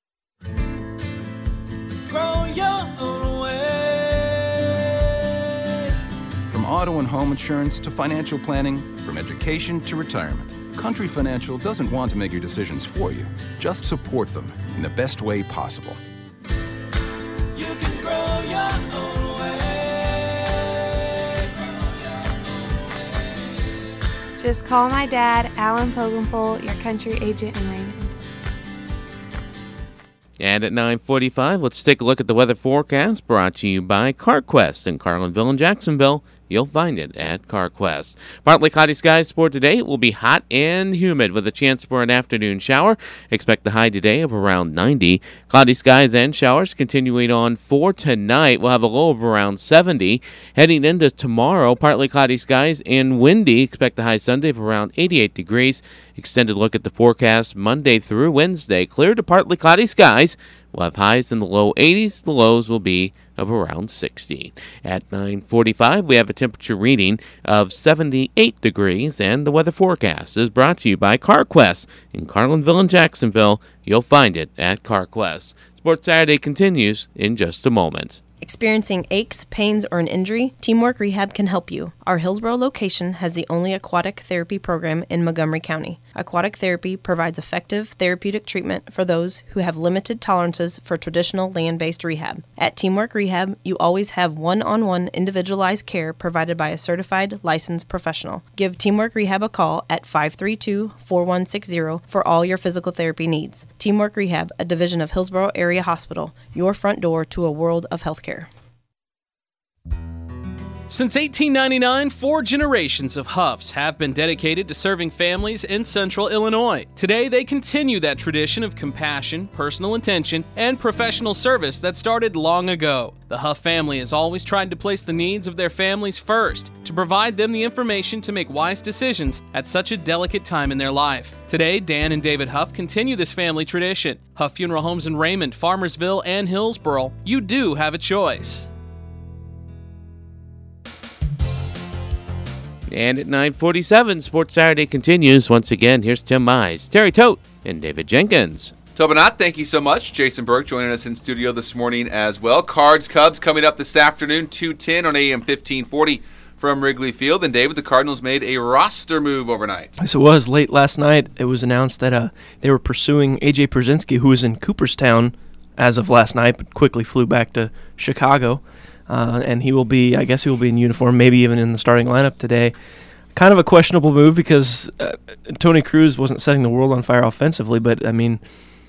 Grow your own way. From auto and home insurance to financial planning, from education to retirement, Country Financial doesn't want to make your decisions for you. Just support them in the best way possible. You can grow your own way. Just call my dad, Alan Pogenpole, your country agent in Raymond. And at nine forty-five, let's take a look at the weather forecast brought to you by CarQuest in Carlinville and Jacksonville. You'll find it at CarQuest. Partly cloudy skies for today. It will be hot and humid with a chance for an afternoon shower. Expect the high today of around ninety. Cloudy skies and showers continuing on for tonight. We'll have a low of around seventy. Heading into tomorrow, partly cloudy skies and windy. Expect the high Sunday of around eighty-eight degrees. Extended look at the forecast Monday through Wednesday. Clear to partly cloudy skies. We'll have highs in the low eighties. The lows will be of around sixty. At nine forty-five, we have a temperature reading of seventy-eight degrees, and the weather forecast is brought to you by CarQuest in Carlinville and Jacksonville. You'll find it at CarQuest. Sports Saturday continues in just a moment. Experiencing aches, pains, or an injury? Teamwork Rehab can help you. Our Hillsboro location has the only aquatic therapy program in Montgomery County. Aquatic therapy provides effective therapeutic treatment for those who have limited tolerances for traditional land-based rehab. At Teamwork Rehab, you always have one-on-one individualized care provided by a certified licensed professional. Give Teamwork Rehab a call at five three two, four one six zero for all your physical therapy needs. Teamwork Rehab, a division of Hillsboro Area Hospital, your front door to a world of healthcare. Since eighteen ninety-nine, four generations of Huffs have been dedicated to serving families in central Illinois. Today, they continue that tradition of compassion, personal attention, and professional service that started long ago. The Huff family has always tried to place the needs of their families first, to provide them the information to make wise decisions at such a delicate time in their life. Today, Dan and David Huff continue this family tradition. Huff Funeral Homes in Raymond, Farmersville, and Hillsboro. You do have a choice. And at nine forty-seven, Sports Saturday continues. Once again, here's Tim Mize, Terry Tote, and David Jenkins. Tobanat, thank you so much. Jason Burke joining us in studio this morning as well. Cards Cubs coming up this afternoon, two ten on A M fifteen forty from Wrigley Field. And David, the Cardinals made a roster move overnight. Yes, it was. Late last night, it was announced that uh, they were pursuing A J Pierzynski, who was in Cooperstown as of last night, but quickly flew back to Chicago. Uh, and he will be, I guess he will be in uniform, maybe even in the starting lineup today. Kind of a questionable move because uh, Tony Cruz wasn't setting the world on fire offensively, but, I mean,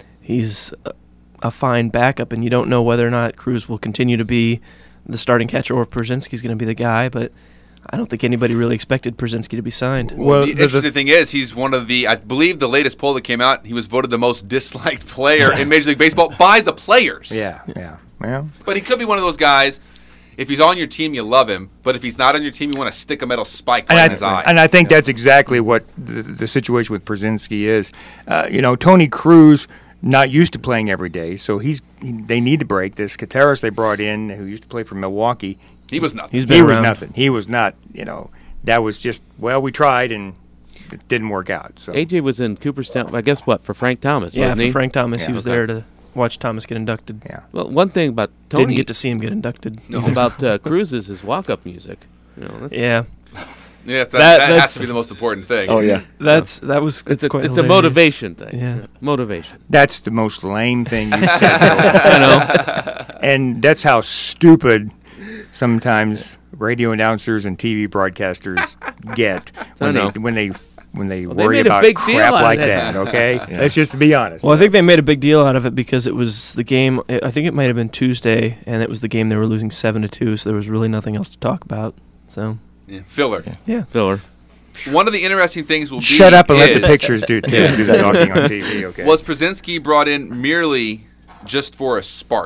he's a, a fine backup, and you don't know whether or not Cruz will continue to be the starting catcher or if Pierzynski's going to be the guy, but I don't think anybody really expected Pierzynski to be signed. Well, well the, the interesting the, thing is he's one of the, I believe the latest poll that came out, he was voted the most disliked player in Major League Baseball by the players. Yeah, yeah, yeah. But he could be one of those guys. If he's on your team, you love him. But if he's not on your team, you want to stick a metal spike right and in I, his eye. And I think yeah. that's exactly what the, the situation with Pierzynski is. Uh, you know, Tony Cruz, not used to playing every day, so he's he, they need to break this. Contreras they brought in, who used to play for Milwaukee. He was nothing. He's been he around. was nothing. He was not, you know, that was just, well, we tried, and it didn't work out. So A J was in Cooperstown, I guess, what, for Frank Thomas, yeah, wasn't for he? Frank Thomas. Yeah, he was okay. there to watch Thomas get inducted. Yeah. Well, one thing about Tony... Didn't get to see him get inducted. No, about uh, Cruz is his walk-up music. You know, that's, yeah. Yes, that, That- that that's- has to be the most important thing. Oh, yeah. That's that was It's, it's a, quite it's a hilarious. motivation thing. Yeah. Motivation. that's the most lame thing you've said. I know. And that's how stupid sometimes radio announcers and T V broadcasters get when I know. they when they when they Well, they worry made a about big deal crap out of like it. that. Okay, let's just be honest. Well, I think they made a big deal out of it because it was the game. I think it might have been Tuesday, and it was the game they were losing seven to two. So there was really nothing else to talk about. So Yeah. Filler. yeah, Filler. One of the interesting things will be Shut up and let is, the pictures do, do, do the talking on T V. Okay. Was Pierzynski brought in merely just for a spark?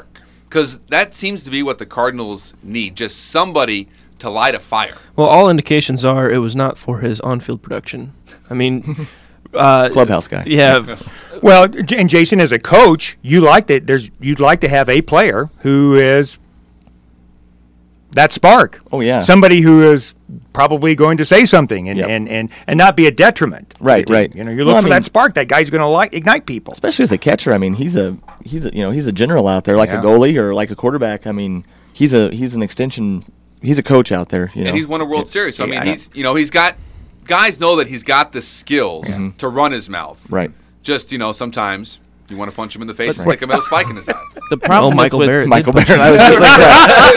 Because that seems to be what the Cardinals need, just somebody to light a fire. Well, all indications are it was not for his on-field production. I mean, uh, clubhouse guy. Yeah. Well, and Jason, as a coach, you like that. There's you'd like to have a player who is that spark. Oh yeah, somebody who is probably going to say something and Yep. and, and, and not be a detriment. Right, right. You know, you look Well, I for mean- that spark. That guy's going to like ignite people. Especially as a catcher. I mean, he's a he's a you know he's a general out there, like Yeah. a goalie or like a quarterback. I mean, he's a he's an extension. He's a coach out there. You know, And he's won a World Series. So, I Yeah, mean, I know. he's you know he's got guys know that he's got the skills to run his mouth. Right. Just you know, sometimes you want to punch him in the face But- and stick a metal spike in his eye. The problem Oh, is Michael with Barrett. Michael did Barrett. punch I was just like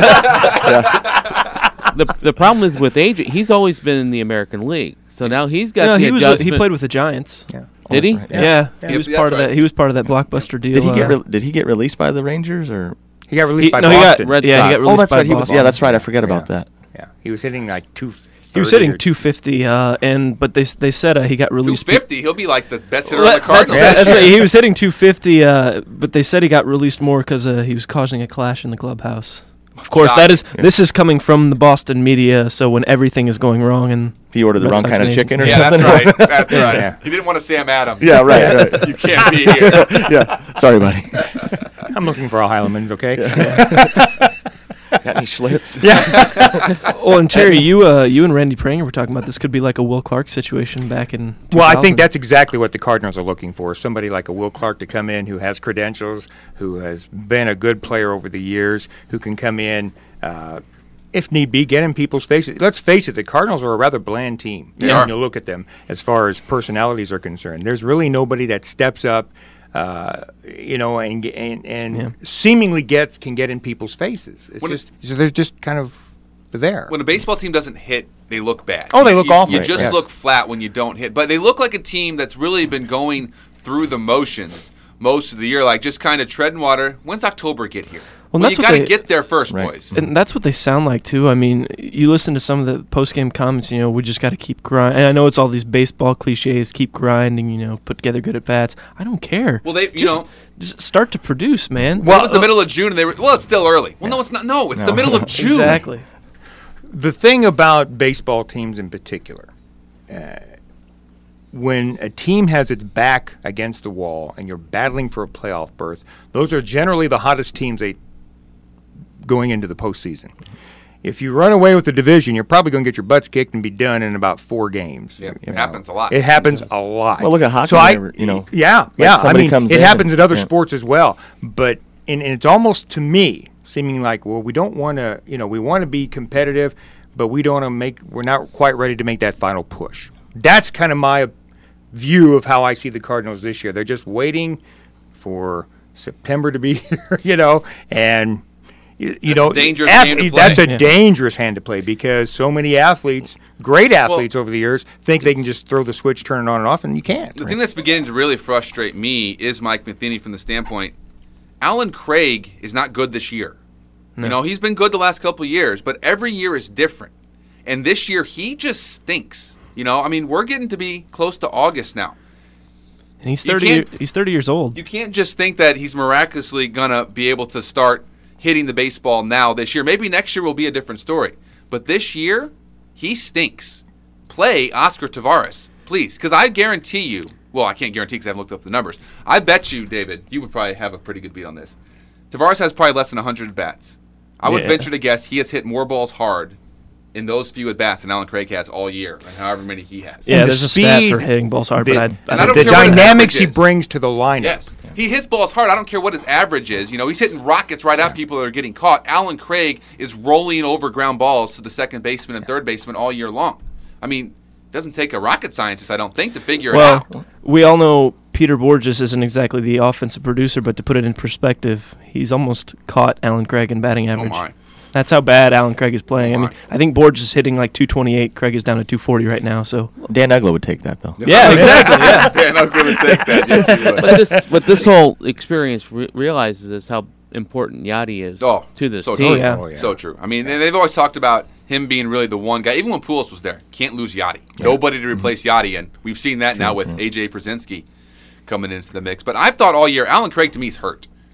that. the the problem is with A J. He's always been in the American League, so now he's got No, the he was. adjustment. He played with the Giants. Yeah. Did he? That's right, Yeah, yeah. he Yeah, was that's part of right. that. He was part of that blockbuster deal. Did he get uh, re- Did he get released by the Rangers or? He got released he- by no, he got- Boston. Red yeah, he Sox. got Oh, released that's by right. He was. Boston. Yeah, that's right. I forgot about Yeah. that. Yeah, he was hitting like two. He was hitting two fifty, uh, and but they s- they said uh, he got two released. fifty, he'll be like the best hitter Well, on the that's, Cardinals. that's right. He was hitting two fifty, uh, but they said he got released more because uh, he was causing a clash in the clubhouse. Of course, that is Shocking. this is coming from the Boston media. So when everything is going wrong, and He ordered the Red wrong Sox kind of Nation. chicken or Yeah, something. that's right. That's right. Yeah. He didn't want to Sam Adams. Yeah, right, right. You can't be here. yeah. Sorry, buddy. I'm looking for a Heilemans, okay? Got any Schlitz? Yeah. oh, and Terry, you uh, you and Randy Pranger were talking about this could be like a Will Clark situation back in. Well, I two thousand. think that's exactly what the Cardinals are looking for. Somebody like a Will Clark to come in who has credentials, who has been a good player over the years, who can come in, uh, if need be, get in people's faces. Let's face it, the Cardinals are a rather bland team. They when are. you look at them as far as personalities are concerned. There's really nobody that steps up, uh, you know, and and, and Yeah. seemingly gets can get in people's faces. It's When it- just so they're just kind of there. When a baseball team doesn't hit, they look bad. Oh, they look you, awful. You just Yes. look flat when you don't hit. But they look like a team that's really been going through the motions most of the year, like just kind of treading water. When's October get here? Well, Well, that's you what got to they- get there first, Right. boys. And that's what they sound like too. I mean, you listen to some of the post-game comments. You know, we just got to keep grinding. And I know it's all these baseball cliches: keep grinding. You know, put together good at bats. I don't care. Well, they- you just, know- just start to produce, man. Well, it was the middle of June, and they were, well, it's still early. Well, no, it's not. No, it's the No. middle of June. Exactly. The thing about baseball teams in particular, uh, when a team has its back against the wall and you're battling for a playoff berth, those are generally the hottest teams they going into the postseason. If you run away with the division, you're probably going to get your butts kicked and be done in about four games. Yeah, you it know. happens a lot. It happens a lot. Well, look at hockey So I, whenever, you know, yeah, like yeah. I somebody mean, comes it in happens and- in other yeah. sports as well. But and, and it's almost to me seeming like, well, we don't want to, you know, we want to be competitive, but we don't want to make. We're not quite ready to make that final push. That's kind of my view of how I see the Cardinals this year. They're just waiting for September to be here, you know, and you, you That's know, a dangerous game to athlete- play. that's a Yeah. dangerous hand to play because so many athletes, great athletes over the years, think they can just throw the switch, turn it on and off, and you can't. The thing that's beginning to really frustrate me is Mike Matheny from the standpoint, Alan Craig is not good this year. You know, he's been good the last couple of years, but every year is different. And this year, he just stinks. You know, I mean, we're getting to be close to August now. And he's You thirty. Year, can't- he's thirty years old. You can't just think that he's miraculously going to be able to start hitting the baseball now this year. Maybe next year will be a different story. But this year, he stinks. Play Oscar Taveras, please, because I guarantee you, well, I can't guarantee because I haven't looked up the numbers. I bet you, David, you would probably have a pretty good beat on this. Tavares has probably less than one hundred bats. I would Yeah. venture to guess he has hit more balls hard in those few at bats than Alan Craig has all year, and however many he has. Yeah, And the there's a stat for speed, hitting balls hard, the, but I, And I don't the care what his dynamics he average is. brings to the lineup. Yes. He hits balls hard. I don't care what his average is. You know, he's hitting rockets right at people that are getting caught. Alan Craig is rolling over ground balls to the second baseman and third baseman all year long. I mean, it doesn't take a rocket scientist, I don't think, to figure it well, out. we all know Peter Borges isn't exactly the offensive producer, but to put it in perspective, he's almost caught Alan Craig in batting average. Oh, my. That's how bad Alan Craig is playing. Oh, I my. mean, I think Borges is hitting like two twenty-eight. Craig is down to two forty right now. So Dan Ugla would take that though. yeah, exactly. Yeah. Dan Oakland would take that. Yes, he would. But this, what this whole experience re- realizes is how important Yachty is Oh, to this so team. true. yeah. Oh, yeah. So true. I mean, and they've always talked about him being really the one guy. Even when Pujols was there, can't lose Yachty. Nobody to replace Yachty, and we've seen that now with A J Przinsky coming into the mix. But I've thought all year, Alan Craig to me is hurt.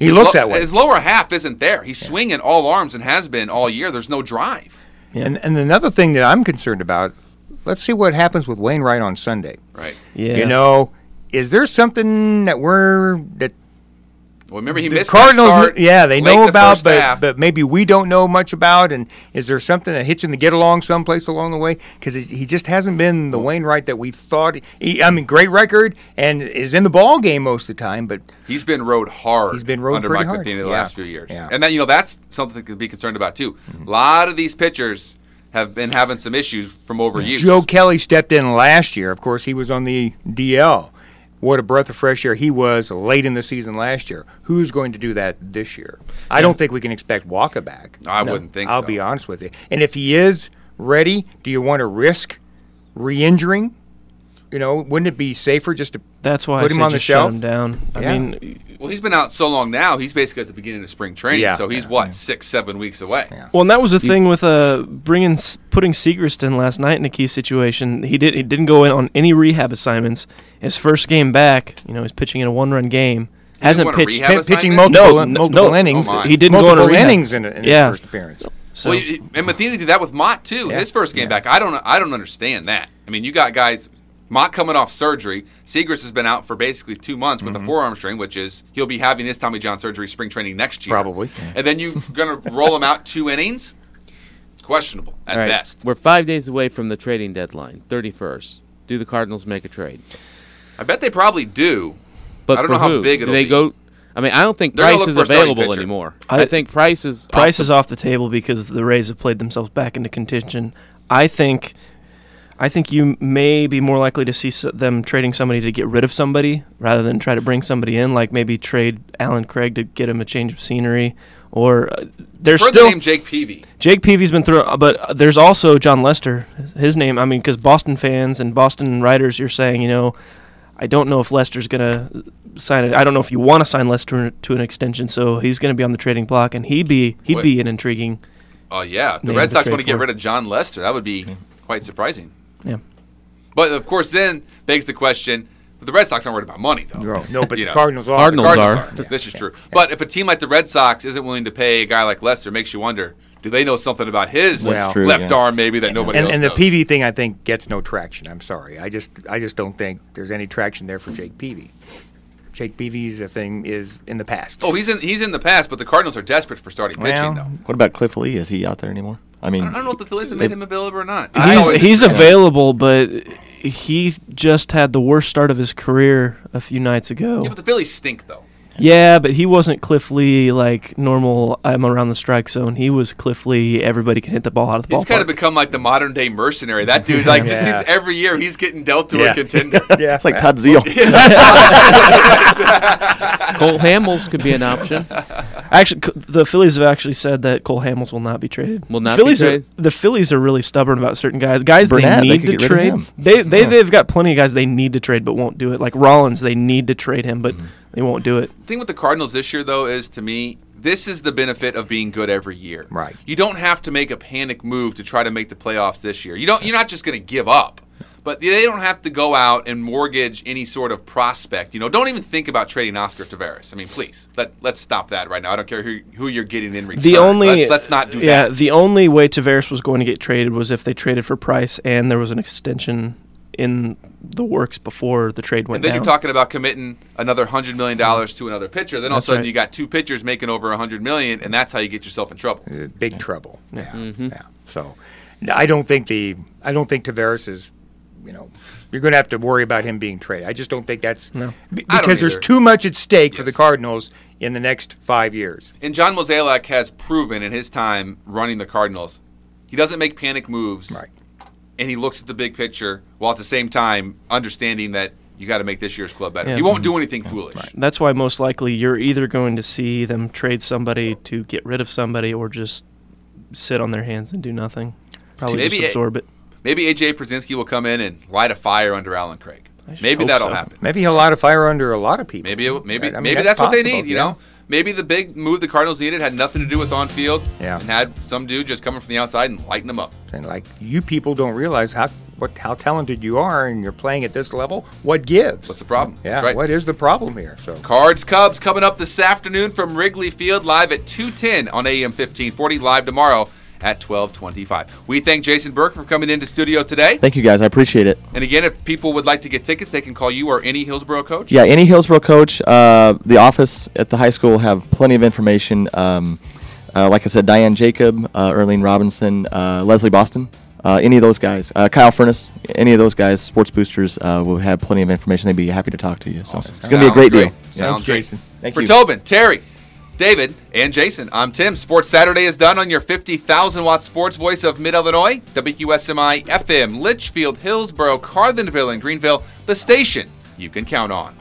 He his looks lo- that way. His lower half isn't there. He's swinging all arms and has been all year. There's no drive. Yeah. And and another thing that I'm concerned about, let's see what happens with Wainwright on Sunday. Right. Yeah. You know, is there something that we're that Well, remember he the missed Cardinals? that start yeah, they late know the about, first but half. but maybe we don't know much about. And is there something that hitching the get along someplace along the way? Because he just hasn't been the Wainwright that we thought. He, I mean, great record and is in the ball game most of the time, but He's been rode hard. He's been rode under pretty Mike hard. Matheny the Yeah. last few years, Yeah. and that you know that's something to be concerned about too. Mm-hmm. A lot of these pitchers have been having some issues from overuse. Joe Kelly stepped in last year. Of course, he was on the D L. What a breath of fresh air he was late in the season last year. Who's going to do that this year? I don't think we can expect Walker back. I wouldn't think I'll so. be honest with you. And if he is ready, do you want to risk re-injuring? You know, wouldn't it be safer just to That's why put I him say on the just shelf? shut him down. I Yeah. mean, Well, he's been out so long now. He's basically at the beginning of spring training, Yeah. so he's Yeah. what six, seven weeks away. well, and that was the thing with uh bringing s- putting Segrist in last night in a key situation. He did he didn't go in on any rehab assignments. His first game back, you know, he's pitching in a one-run game. He Hasn't didn't go on a pitched rehab P- pitching assignment? multiple, No, no, multiple no. innings. Oh, my. He didn't go on a multiple rehab. innings in, in Yeah. his first appearance. So Well, you- and Matheny did that with Mott too. Yeah. His first game Yeah. back, I don't, I don't understand that. I mean, you got guys, Mott coming off surgery. Segrist has been out for basically two months with Mm-hmm. a forearm strain, which is he'll be having his Tommy John surgery spring training next year, Probably. And then you're gonna roll him out two innings. Questionable at All right, best. We're five days away from the trading deadline, thirty-first. Do the Cardinals make a trade? I bet they probably do. But I don't for know how who? big Do it'll they be. go? I mean, I don't think They're gonna Price look is for a starting available pitcher. anymore. I- I, think Price is Price off is the- off the table because the Rays have played themselves back into contention. I think, I think you may be more likely to see s- them trading somebody to get rid of somebody rather than try to bring somebody in. Like maybe trade Alan Craig to get him a change of scenery, or uh, there's Heard still the name Jake Peavy. Jake Peavy's been through, but there's also John Lester. His name, I mean, because Boston fans and Boston writers, you're saying, you know, I don't know if Lester's gonna sign it. I don't know if you want to sign Lester to an extension, so he's going to be on the trading block, and he'd be he'd Wait. be an intriguing. Oh yeah, the name Red to Sox trade want to get for. rid of John Lester. That would be quite surprising. Yeah. But of course, then begs the question: but the Red Sox aren't worried about money, though. No, no, but You the know. Cardinals are. Cardinals The Cardinals are. are. This is true. But if a team like the Red Sox isn't willing to pay a guy like Lester, it makes you wonder: do they know something about his That's true, left yeah. arm, maybe that nobody And, else and the knows? P V thing, I think, gets no traction. I'm sorry. I just, I just don't think there's any traction there for Jake Peavy. Jake Peavy's thing is in the past. Oh, he's in he's in the past, but the Cardinals are desperate for starting Well, pitching, though. What about Cliff Lee? Is he out there anymore? I mean, I don't know if the Phillies have made him available or not. He's I- he's available, but he just had the worst start of his career a few nights ago. Yeah, but the Phillies stink, though. Yeah, but he wasn't Cliff Lee like normal. I'm around the strike zone. He was Cliff Lee. Everybody can hit the ball out of the He's ballpark. kind of become like the modern day mercenary. That dude, like, just Yeah. seems every year he's getting dealt to Yeah. a contender. Yeah, it's like Todd Zeal. Cole Hamels could be an option. Actually, c- the Phillies have actually said that Cole Hamels will not be traded. Will not be Phillies traded? Are, the Phillies are really stubborn about certain guys. Guys Burnett, they they need could to get rid of trade. him. They they they've got plenty of guys they need to trade but won't do it. Like Rollins, they need to trade him, but they won't do it. The thing with the Cardinals this year, though, is to me, this is the benefit of being good every year. Right. You don't have to make a panic move to try to make the playoffs this year. You don't. You're not just going to give up, but they don't have to go out and mortgage any sort of prospect. You know, don't even think about trading Oscar Taveras. I mean, please let let's stop that right now. I don't care who who you're getting in return. The only let's, let's not do yeah, that. the only way Tavares was going to get traded was if they traded for Price and there was an extension in the works before the trade went And then down. you're talking about committing another hundred million dollars to another pitcher. Then all of a That's sudden right. you got two pitchers making over a hundred million, and that's how you get yourself in trouble. Uh, big trouble. Yeah, Mm-hmm. yeah. So, I don't think the, I don't think Tavares is, you know, you're going to have to worry about him being traded. I just don't think that's No. b- I don't because there's either. too much at stake for Yes. the Cardinals in the next five years. And John Mozeliak has proven in his time running the Cardinals, he doesn't make panic moves. Right. And he looks at the big picture while at the same time understanding that you got to make this year's club better. Yeah. He won't do anything foolish. That's why most likely you're either going to see them trade somebody to get rid of somebody or just sit on their hands and do nothing. Probably Maybe just it- absorb it. Maybe A J Przinsky will come in and light a fire under Alan Craig. I should Maybe hope that'll so. happen. Maybe he'll light a fire under a lot of people. Maybe it, maybe I mean, maybe that's, what they possible, need. You yeah. know, maybe the big move the Cardinals needed had nothing to do with on field. Yeah. And had some dude just coming from the outside and lighting them up. And like you people don't realize how what how talented you are and you're playing at this level, what gives? What's the problem? Yeah, That's right. what is the problem here? So Cards Cubs coming up this afternoon from Wrigley Field, live at two ten on A M fifteen forty, live tomorrow at twelve twenty-five. We thank Jason Burke for coming into studio today. Thank you, guys. I appreciate it. And again, if people would like to get tickets, they can call you or any Hillsboro coach? Yeah, any Hillsboro coach. Uh, the office at the high school will have plenty of information. Um, uh, like I said, Diane Jacob, uh, Erlene Robinson, uh, Leslie Boston, uh, any of those guys. Uh, Kyle Furnace, any of those guys, sports boosters, uh, will have plenty of information. They'd be happy to talk to you. So Awesome. it's going to be a great, great. deal. Sounds Thanks, Jason. Thank For you. Tobin, Terry, David, and Jason, I'm Tim. Sports Saturday is done on your fifty thousand watt sports voice of Mid-Illinois, W Q S M I F M, Litchfield, Hillsboro, Carlinville, and Greenville, the station you can count on.